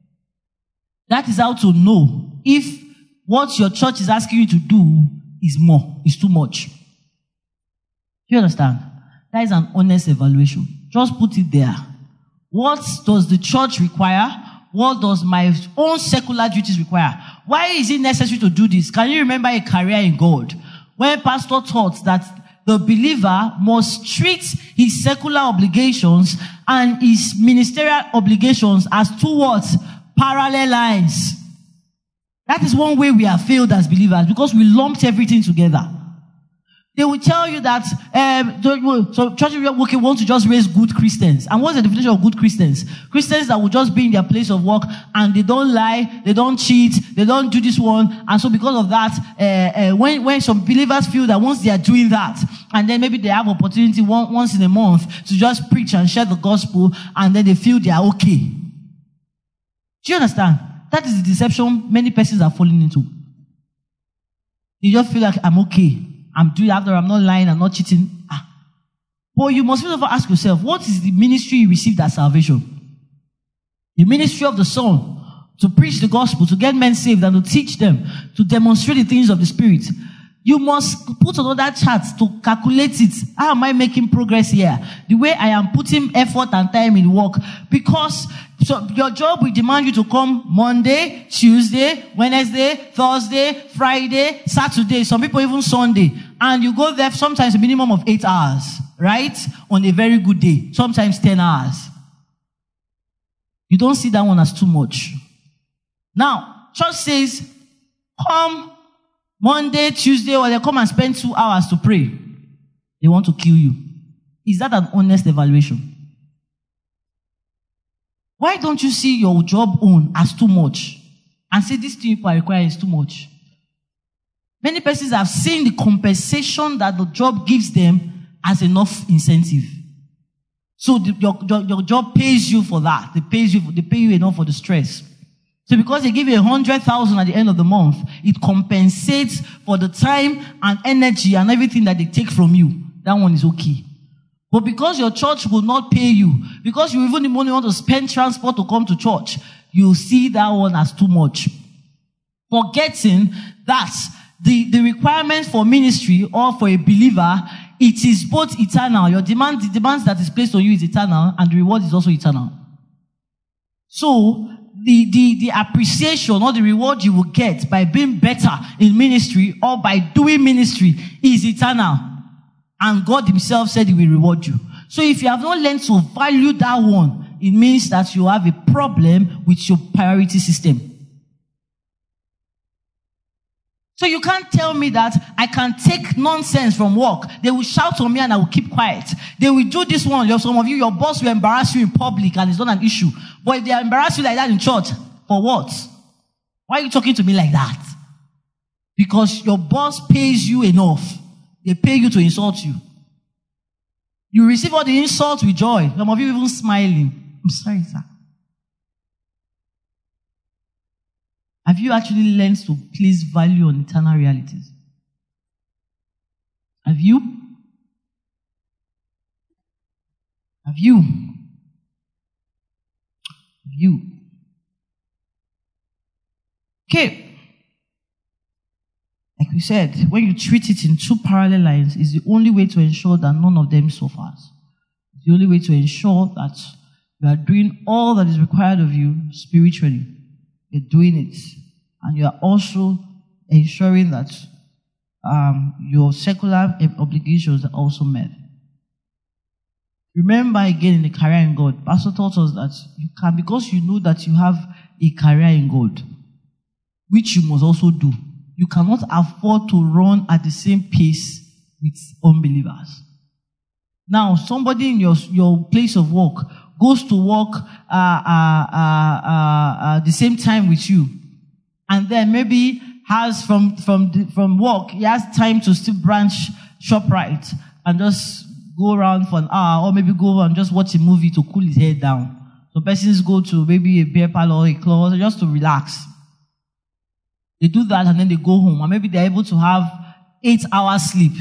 That is how to know if what your church is asking you to do is more, is too much. Do you understand? That is an honest evaluation. Just put it there. What does the church require? What does my own secular duties require? Why is it necessary to do this? Can you remember a career in God? When pastor taught that the believer must treat his secular obligations and his ministerial obligations as two words, parallel lines. That is one way we have failed as believers, because we lumped everything together. They will tell you that um, so churches okay, want to just raise good Christians. And what's the definition of good Christians? Christians that will just be in their place of work and they don't lie, they don't cheat, they don't do this one. And so because of that, uh, uh, when, when some believers feel that once they are doing that, and then maybe they have opportunity one, once in a month to just preach and share the gospel, and then they feel they are okay. Do you understand? That is the deception many persons are falling into. You just feel like, I'm okay. I'm doing after I'm not lying, I'm not cheating. Ah. But you must first of all ask yourself, what is the ministry you received at salvation? The ministry of the Son, to preach the gospel, to get men saved and to teach them, to demonstrate the things of the Spirit. You must put another chart to calculate it. How am I making progress here? The way I am putting effort and time in work. Because so your job will demand you to come Monday, Tuesday, Wednesday, Thursday, Friday, Saturday, some people even Sunday. And you go there sometimes a minimum of eight hours, right? On a very good day. Sometimes ten hours. You don't see that one as too much. Now, church says, come Monday, Tuesday, or they come and spend two hours to pray. They want to kill you. Is that an honest evaluation? Why don't you see your job own as too much and say this thing you are requiring is too much? Many persons have seen the compensation that the job gives them as enough incentive. So the, your, your, your job pays you for that. They pays you. For, they pay you enough for the stress. So because they give you a hundred thousand at the end of the month, it compensates for the time and energy and everything that they take from you. That one is okay. But because your church will not pay you, because you even only want to spend transport to come to church, you see that one as too much. Forgetting that the, the requirement for ministry or for a believer, it is both eternal. Your demand, the demands that is placed on you is eternal, and the reward is also eternal. So, the, the, the appreciation or the reward you will get by being better in ministry or by doing ministry is eternal. And God himself said he will reward you. So if you have not learned to value that one, it means that you have a problem with your priority system. So you can't tell me that I can take nonsense from work. They will shout on me and I will keep quiet. They will do this one. Some of you, your boss will embarrass you in public and it's not an issue. But if they embarrass you like that in church, for what? Why are you talking to me like that? Because your boss pays you enough. They pay you to insult you. You receive all the insults with joy. Some of you even smiling. I'm sorry, sir. Have you actually learned to place value on eternal realities? Have you? Have you? Have you? Okay. Like we said, when you treat it in two parallel lines, is the only way to ensure that none of them suffers. It's the only way to ensure that you are doing all that is required of you spiritually. You're doing it. And you are also ensuring that um, your secular obligations are also met. Remember again in the career in God, Pastor taught us that you can, because you know that you have a career in God, which you must also do. You cannot afford to run at the same pace with unbelievers. Now, somebody in your, your place of work goes to work uh, uh, uh, uh, uh, the same time with you, and then maybe has from from the, from work, he has time to still branch ShopRite and just go around for an hour, or maybe go and just watch a movie to cool his head down. So persons go to maybe a beer parlor or a club just to relax. They do that and then they go home, and maybe they're able to have eight hours sleep.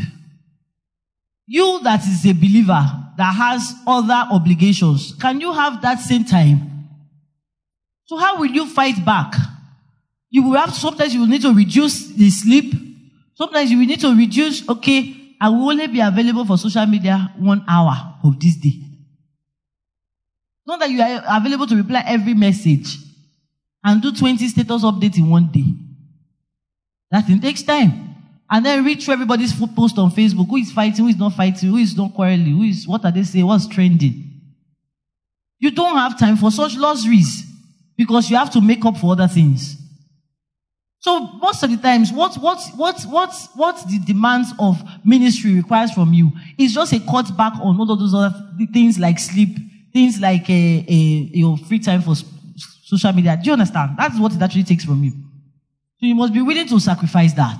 You that is a believer that has other obligations, can you have that same time? So how will you fight back? You will have, sometimes you will need to reduce the sleep. Sometimes you will need to reduce, okay, I will only be available for social media one hour of this day. Not that you are available to reply every message and do twenty status updates in one day. That thing takes time. And then read through everybody's food post on Facebook. Who is fighting, who is not fighting, who is not quarreling, who is, what are they saying, what's trending. You don't have time for such luxuries because you have to make up for other things. So most of the times, what, what, what, what, what the demands of ministry requires from you is just a cut back on all of those other things like sleep, things like a, a, your free time for social media. Do you understand? That's what it actually takes from you. So you must be willing to sacrifice that.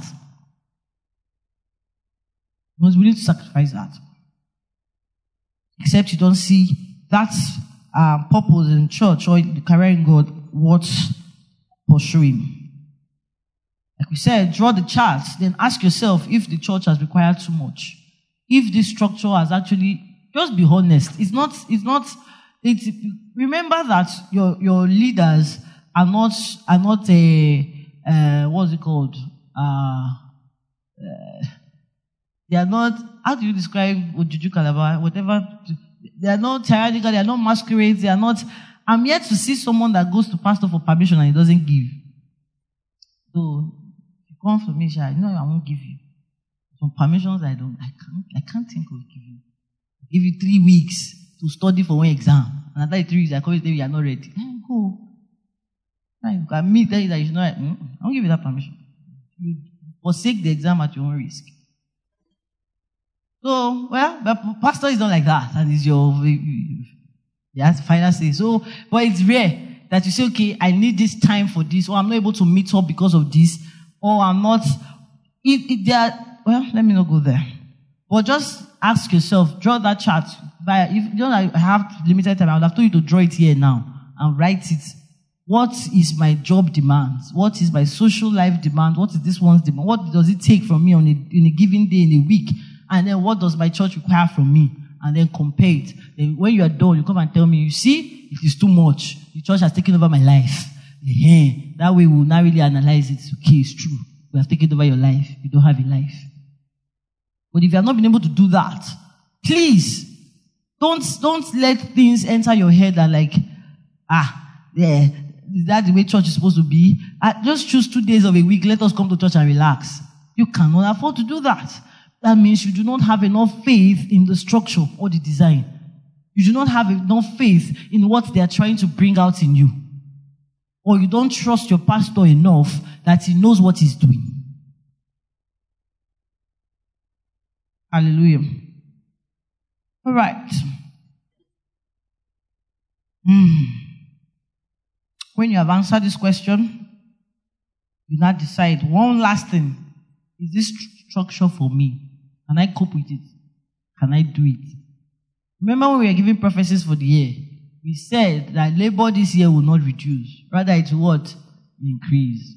You must be willing to sacrifice that. Except you don't see that uh, purpose in church or in the career in God worth pursuing. Like we said, draw the chart, then ask yourself if the church has required too much. If this structure has actually, just be honest. It's not, it's not, it's, remember that your, your leaders are not, are not a, uh, what's it called? Uh, uh, they are not, how do you describe Ojuju Calabar? Whatever. They are not tyrannical, they are not masquerades, they are not, I'm yet to see someone that goes to pastor for permission and he doesn't give. So, come for me, Sha, you know I won't give you. Some permissions I don't, I can't, I can't think of giving. I give you three weeks to study for one exam. And after three weeks, I call you, you are not ready. Eh, go. I can me tell you that you should not, mm, I won't give you that permission. You forsake the exam at your own risk. So, well, but pastor is not like that. And it's your, you have to final say. So, but it's rare that you say, okay, I need this time for this, or I'm not able to meet up because of this, or I'm not, if, if they are, well, let me not go there. But just ask yourself, draw that chart. By, if you don't I have limited time, I would have told you to draw it here now and write it What is my job demands? What is my social life demand? What is this one's demand? What does it take from me on a, in a given day, in a week? And then what does my church require from me? And then compare it. Then when you are done, you come and tell me, you see, it is too much. The church has taken over my life. Yeah. That way we will not really analyze it. Okay, it's true. We have taken over your life. You don't have a life. But if you have not been able to do that, please, don't, don't let things enter your head and like, ah, yeah, is that the way church is supposed to be? Uh, just choose two days of a week. Let us come to church and relax. You cannot afford to do that. That means you do not have enough faith in the structure or the design. You do not have enough faith in what they are trying to bring out in you. Or you don't trust your pastor enough that he knows what he's doing. Hallelujah. All right. Hmm. When you have answered this question, you now decide one last thing. Is this structure for me? Can I cope with it? Can I do it? Remember when we were giving prophecies for the year? We said that labor this year will not reduce. Rather, it will what? Increase.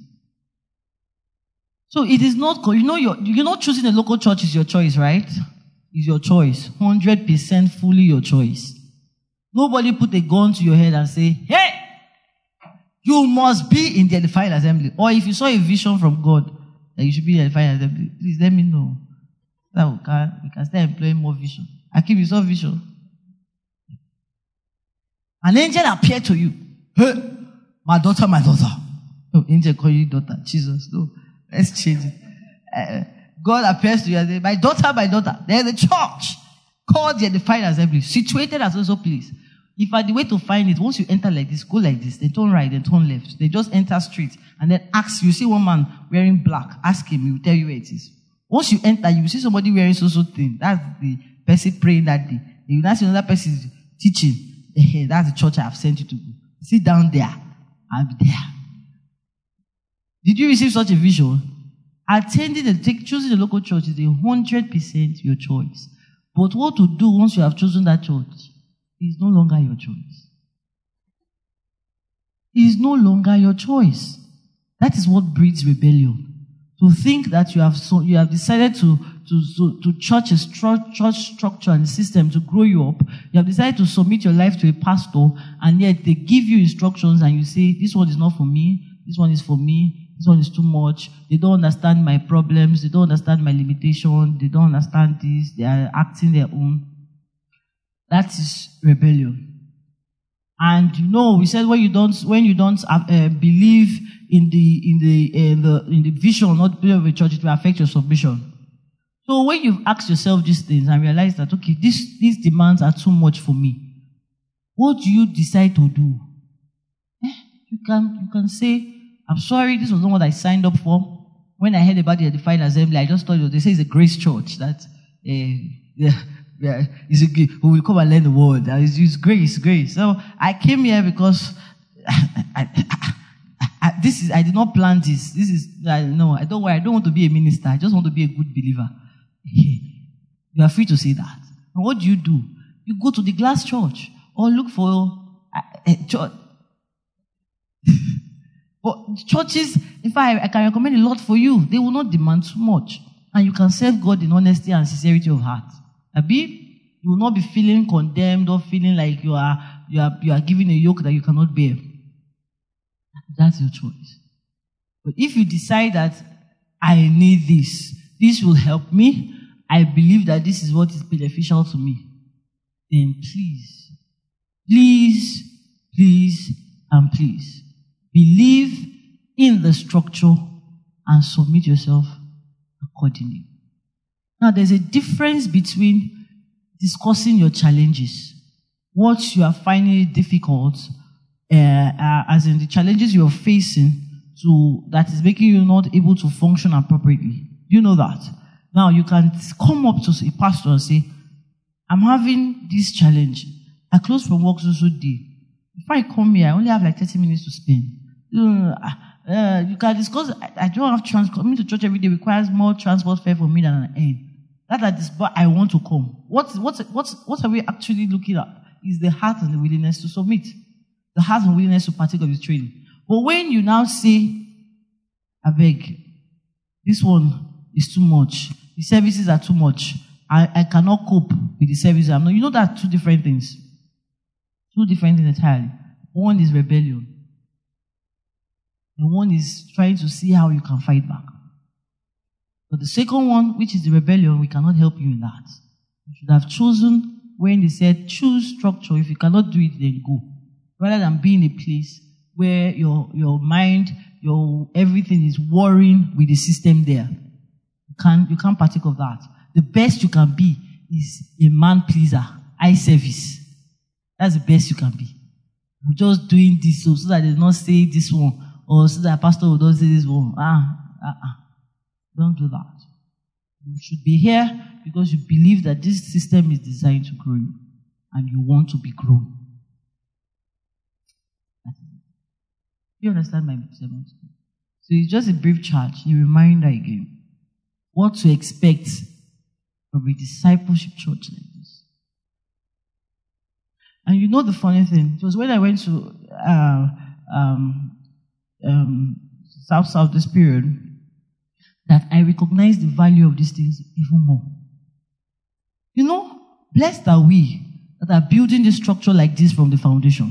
So it is not, you know, you're, you're not choosing a local church is your choice, right? It's your choice. one hundred percent fully your choice. Nobody put a gun to your head and say, hey, you must be in the edifying assembly. Or if you saw a vision from God that you should be in the edifying assembly, please let me know. So we can, we can start employing more vision. Akim, you saw vision. An angel appeared to you. Hey, my daughter, my daughter. No, angel call you daughter. Jesus, no. Let's change it. Uh, God appears to you and says, my daughter, my daughter. There's a church called the Edifying Assembly, situated as also place. If I the way to find it, once you enter like this, go like this, then turn right, then turn left. They just enter straight and then ask, you see one man wearing black, ask him, he will tell you where it is. Once you enter, you will see somebody wearing so-so thing. That's the person praying that day. You will see another person teaching. Hey, that's the church I have sent you to go. Sit down there. I'll be there. Did you receive such a vision? Attending and take, choosing the local church is a hundred percent your choice. But what to do once you have chosen that church is no longer your choice. It is no longer your choice. That is what breeds rebellion. To think that you have so you have decided to to to, to church a stru- church structure and system to grow you up. You have decided to submit your life to a pastor, and yet they give you instructions, and you say, "This one is not for me. This one is for me. This one is too much. They don't understand my problems. They don't understand my limitation. They don't understand this. They are acting their own." That is rebellion. And you know, we said when you don't when you don't uh, believe in the in the in the in the vision, not believe of a church, it will affect your submission. So when you've asked yourself these things and realized that okay, this these demands are too much for me, what do you decide to do? Eh, you can you can say, "I'm sorry, this was not what I signed up for." When I heard about the Edifying Assembly, I just thought they say it's a grace church that uh, yeah. Yeah, it's a, we will come and learn the word. It's, it's grace, grace. So I came here because I, I, I, I, this is. I did not plan this. This is I, no. I don't. I don't want to be a minister. I just want to be a good believer. You are free to say that. And what do you do? You go to the glass church or look for a, a church. But churches, in fact, I, I can recommend a lot for you. They will not demand too much, and you can serve God in honesty and sincerity of heart. Abi, you will not be feeling condemned or feeling like you are you are you are given a yoke that you cannot bear. That's your choice. But if you decide that I need this, this will help me, I believe that this is what is beneficial to me, then please, please, please, and please believe in the structure and submit yourself accordingly. Now, there's a difference between discussing your challenges, what you are finding it difficult, uh, uh, as in the challenges you are facing, to that is making you not able to function appropriately. You know that. Now, you can come up to a pastor and say, "I'm having this challenge. I close from work so so day. If I come here, I only have like thirty minutes to spend." Uh, uh, you can discuss. I, I don't have transport. Coming to church every day requires more transport fare for me than an end. That at this, but I want to come. What what what what are we actually looking at? Is the heart and the willingness to submit. the heart and willingness to partake of his training. But when you now say, I beg, this one is too much. The services are too much. I, I cannot cope with the services. I'm not, you know that two different things. Two different things entirely. One is rebellion. And one is trying to see how you can fight back. But the second one, which is the rebellion, we cannot help you in that. You should have chosen when they said choose structure. If you cannot do it, then go. Rather than be in a place where your, your mind, your everything is warring with the system there. You can't, you can't partake of that. The best you can be is a man pleaser, eye service. That's the best you can be. I'm just doing this so, so that they don't say this one, or so that pastor will not say this one. Ah, ah, ah. Don't do that. You should be here because you believe that this system is designed to grow you, and you want to be grown. Do you understand my sermon? So it's just a brief charge, a reminder again, what to expect from a discipleship church like this. And you know the funny thing, it was when I went to uh, um, um, South South this period that I recognized the value of these things even more. You know, blessed are we that are building this structure like this from the foundation.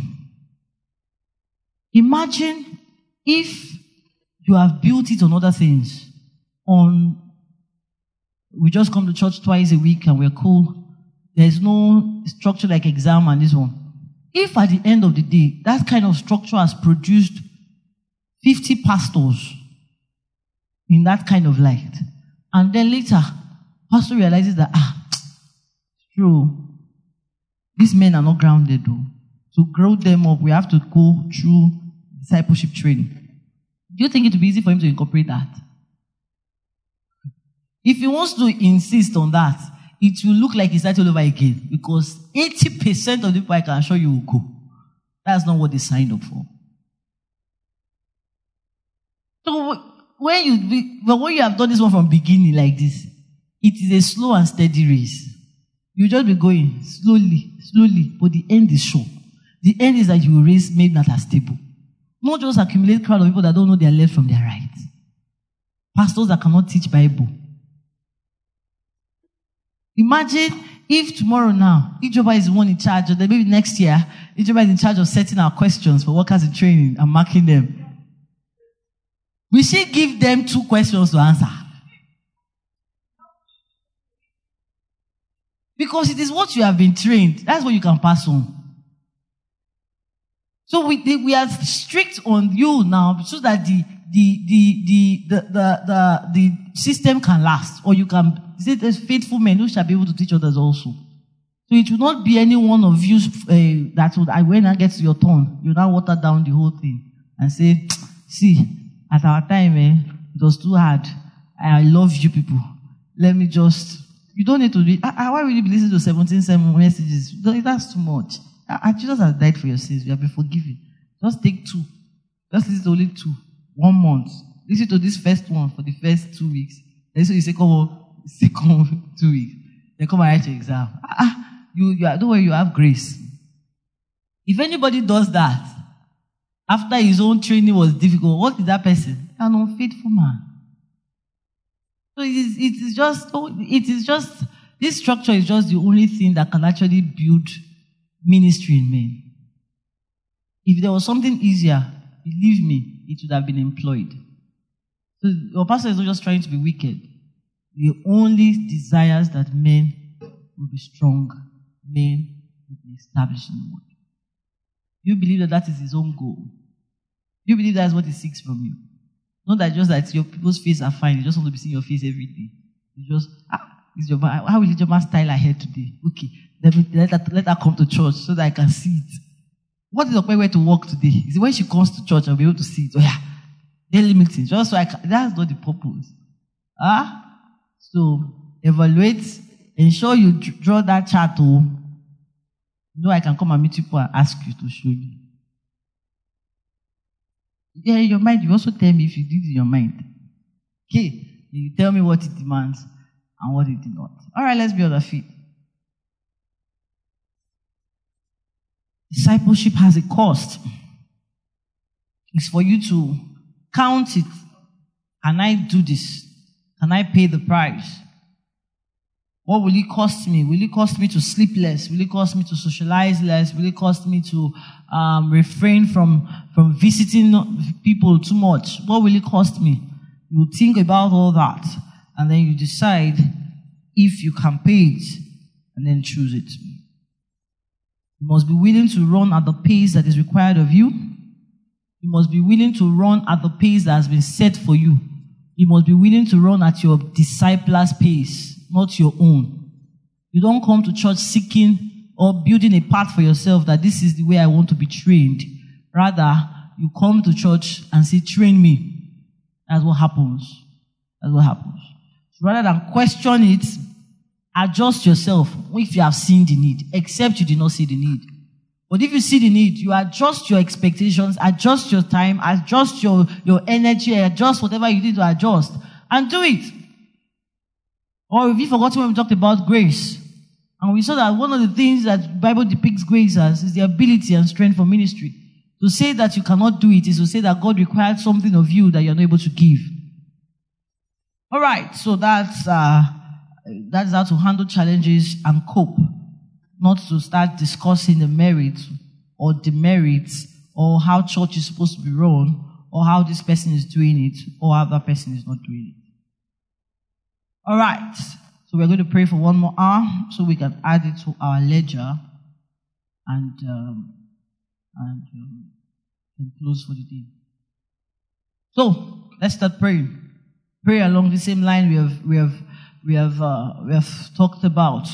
Imagine if you have built it on other things. On, we just come to church twice a week and we're cool. There's no structure like exam and this one. If at the end of the day, that kind of structure has produced fifty pastors in that kind of light, and then later, pastor realizes that, ah, it's true, these men are not grounded though. To grow them up, we have to go through discipleship training. Do you think it would be easy for him to incorporate that? If he wants to insist on that, it will look like he started all over again, because eighty percent of the people, I can assure you, will go. That's not what they signed up for. So when you be, but when you have done this one from beginning like this, it is a slow and steady race. You just be going slowly, slowly, but the end is sure. The end is that you will raise men that are stable. Not just accumulate crowd of people that don't know their left from their right. Pastors that cannot teach Bible. Imagine if tomorrow now, Ijoba is the one in charge, or then maybe next year, Ijoba is in charge of setting our questions for workers in training and marking them. We should give them two questions to answer. Because it is what you have been trained. That's what you can pass on. So we we are strict on you now so that the the the the the the, the, the system can last, or you can say there's faithful men who shall be able to teach others also. So it will not be any one of you uh, that would, I when I get to your turn, you now water down the whole thing and say, see, at our time, eh, it was too hard. I love you people. Let me just, you don't need to read. I, I, why will you be listening to seventeen sermon messages? That's too much. I, Jesus has died for your sins. You have been forgiven. Just take two. Just listen to only two. One month. Listen to this first one for the first two weeks. Then so you say, come on, second two weeks. Then come and write your exam. Ah, you, you are, don't worry, you have grace. If anybody does that, after his own training was difficult, what is that person? An unfaithful man. So it is, it is just, it is just, this structure is just the only thing that can actually build ministry in men. If there was something easier, believe me, it would have been employed. So your pastor is not just trying to be wicked. He only desires that men will be strong, men will be established in the word. You believe that that is his own goal. You believe that's what he seeks from you. Not that just that your people's face are fine. You just want to be seeing your face every day. You just, ah, is your, how will your man style her hair today? Okay, let, me, let, her, let her come to church so that I can see it. What is the point where to work today? Is it when she comes to church, I'll be able to see it. Oh yeah, daily meeting. Just so I can, that's not the purpose. Ah, so evaluate, ensure you draw that chart. Oh, you know I can come and meet you and ask you to show me. Yeah, in your mind, you also tell me if you did in your mind. Okay, you tell me what it demands and what it did not. All right, let's be on our feet. Discipleship has a cost. It's for you to count it. Can I do this? Can I pay the price? What will it cost me? Will it cost me to sleep less? Will it cost me to socialize less? Will it cost me to um, refrain from, from visiting people too much? What will it cost me? You think about all that, and then you decide if you can pay it, and then choose it. You must be willing to run at the pace that is required of you. You must be willing to run at the pace that has been set for you. You must be willing to run at your disciples' pace, not your own. You don't come to church seeking or building a path for yourself that this is the way I want to be trained. Rather, you come to church and say, train me. That's what happens. That's what happens. So rather than question it, adjust yourself if you have seen the need, except you did not see the need. But if you see the need, you adjust your expectations, adjust your time, adjust your, your energy, adjust whatever you need to adjust, and do it. Or if you forgot when we talked about grace, and we saw that one of the things that the Bible depicts grace as is the ability and strength for ministry. To say that you cannot do it is to say that God required something of you that you're not able to give. All right, so that's uh, that's how to handle challenges and cope. Not to start discussing the merits or demerits or how church is supposed to be run or how this person is doing it or how that person is not doing it. All right. So we're going to pray for one more hour so we can add it to our ledger and um, and, um, and close for the day. So let's start praying. Pray along the same line we have we have we have uh, we have talked about.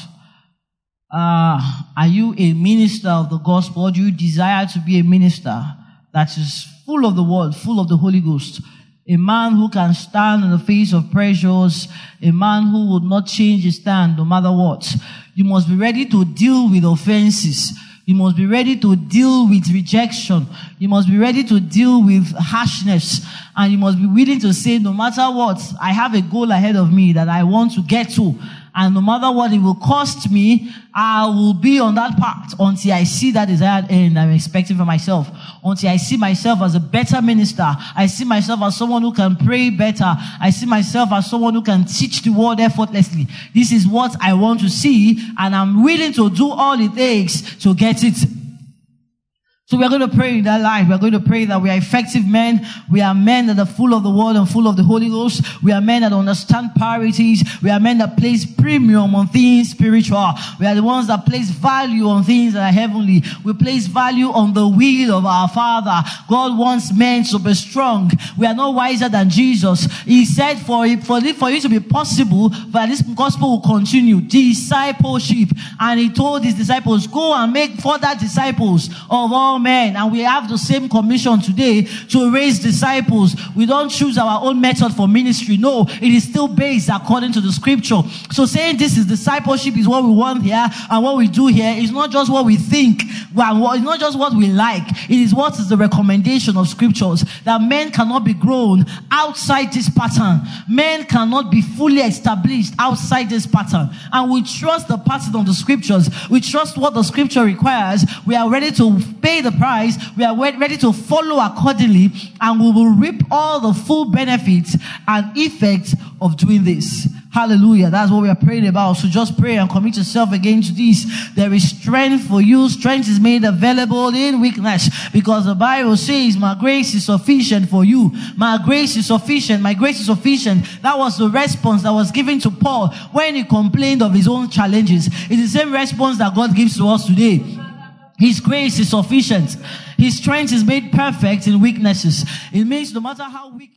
Uh, are you a minister of the gospel, or do you desire to be a minister that is full of the word, full of the Holy Ghost? A man who can stand in the face of pressures, a man who would not change his stand no matter what. You must be ready to deal with offenses. You must be ready to deal with rejection. You must be ready to deal with harshness. And you must be willing to say, no matter what, I have a goal ahead of me that I want to get to. And no matter what it will cost me, I will be on that path until I see that desired end I'm expecting for myself. Until I see myself as a better minister. I see myself as someone who can pray better. I see myself as someone who can teach the word effortlessly. This is what I want to see, and I'm willing to do all it takes to get it. So we are going to pray in that life. We are going to pray that we are effective men. We are men that are full of the word and full of the Holy Ghost. We are men that understand priorities. We are men that place premium on things spiritual. We are the ones that place value on things that are heavenly. We place value on the will of our Father. God wants men to be strong. We are not wiser than Jesus. He said for it, for it, for it to be possible, that this gospel will continue. Discipleship. And he told his disciples, go and make further disciples of all men. And we have the same commission today to raise disciples. We don't choose our own method for ministry. No, it is still based according to the scripture. So saying this is discipleship is what we want here and what we do here is not just what we think. Well, it's not just what we like. It is what is the recommendation of scriptures, that men cannot be grown outside this pattern. Men cannot be fully established outside this pattern. And we trust the pattern of the scriptures. We trust what the scripture requires. We are ready to pay the price. We are ready to follow accordingly, and we will reap all the full benefits and effects of doing this. Hallelujah. That's what we are praying about. So just pray and commit yourself again to this. There is strength for you. Strength is made available in weakness, because the Bible says, my grace is sufficient for you. My grace is sufficient. My grace is sufficient. That was the response that was given to Paul when he complained of his own challenges. It's the same response that God gives to us today. His grace is sufficient. His strength is made perfect in weaknesses. It means no matter how weak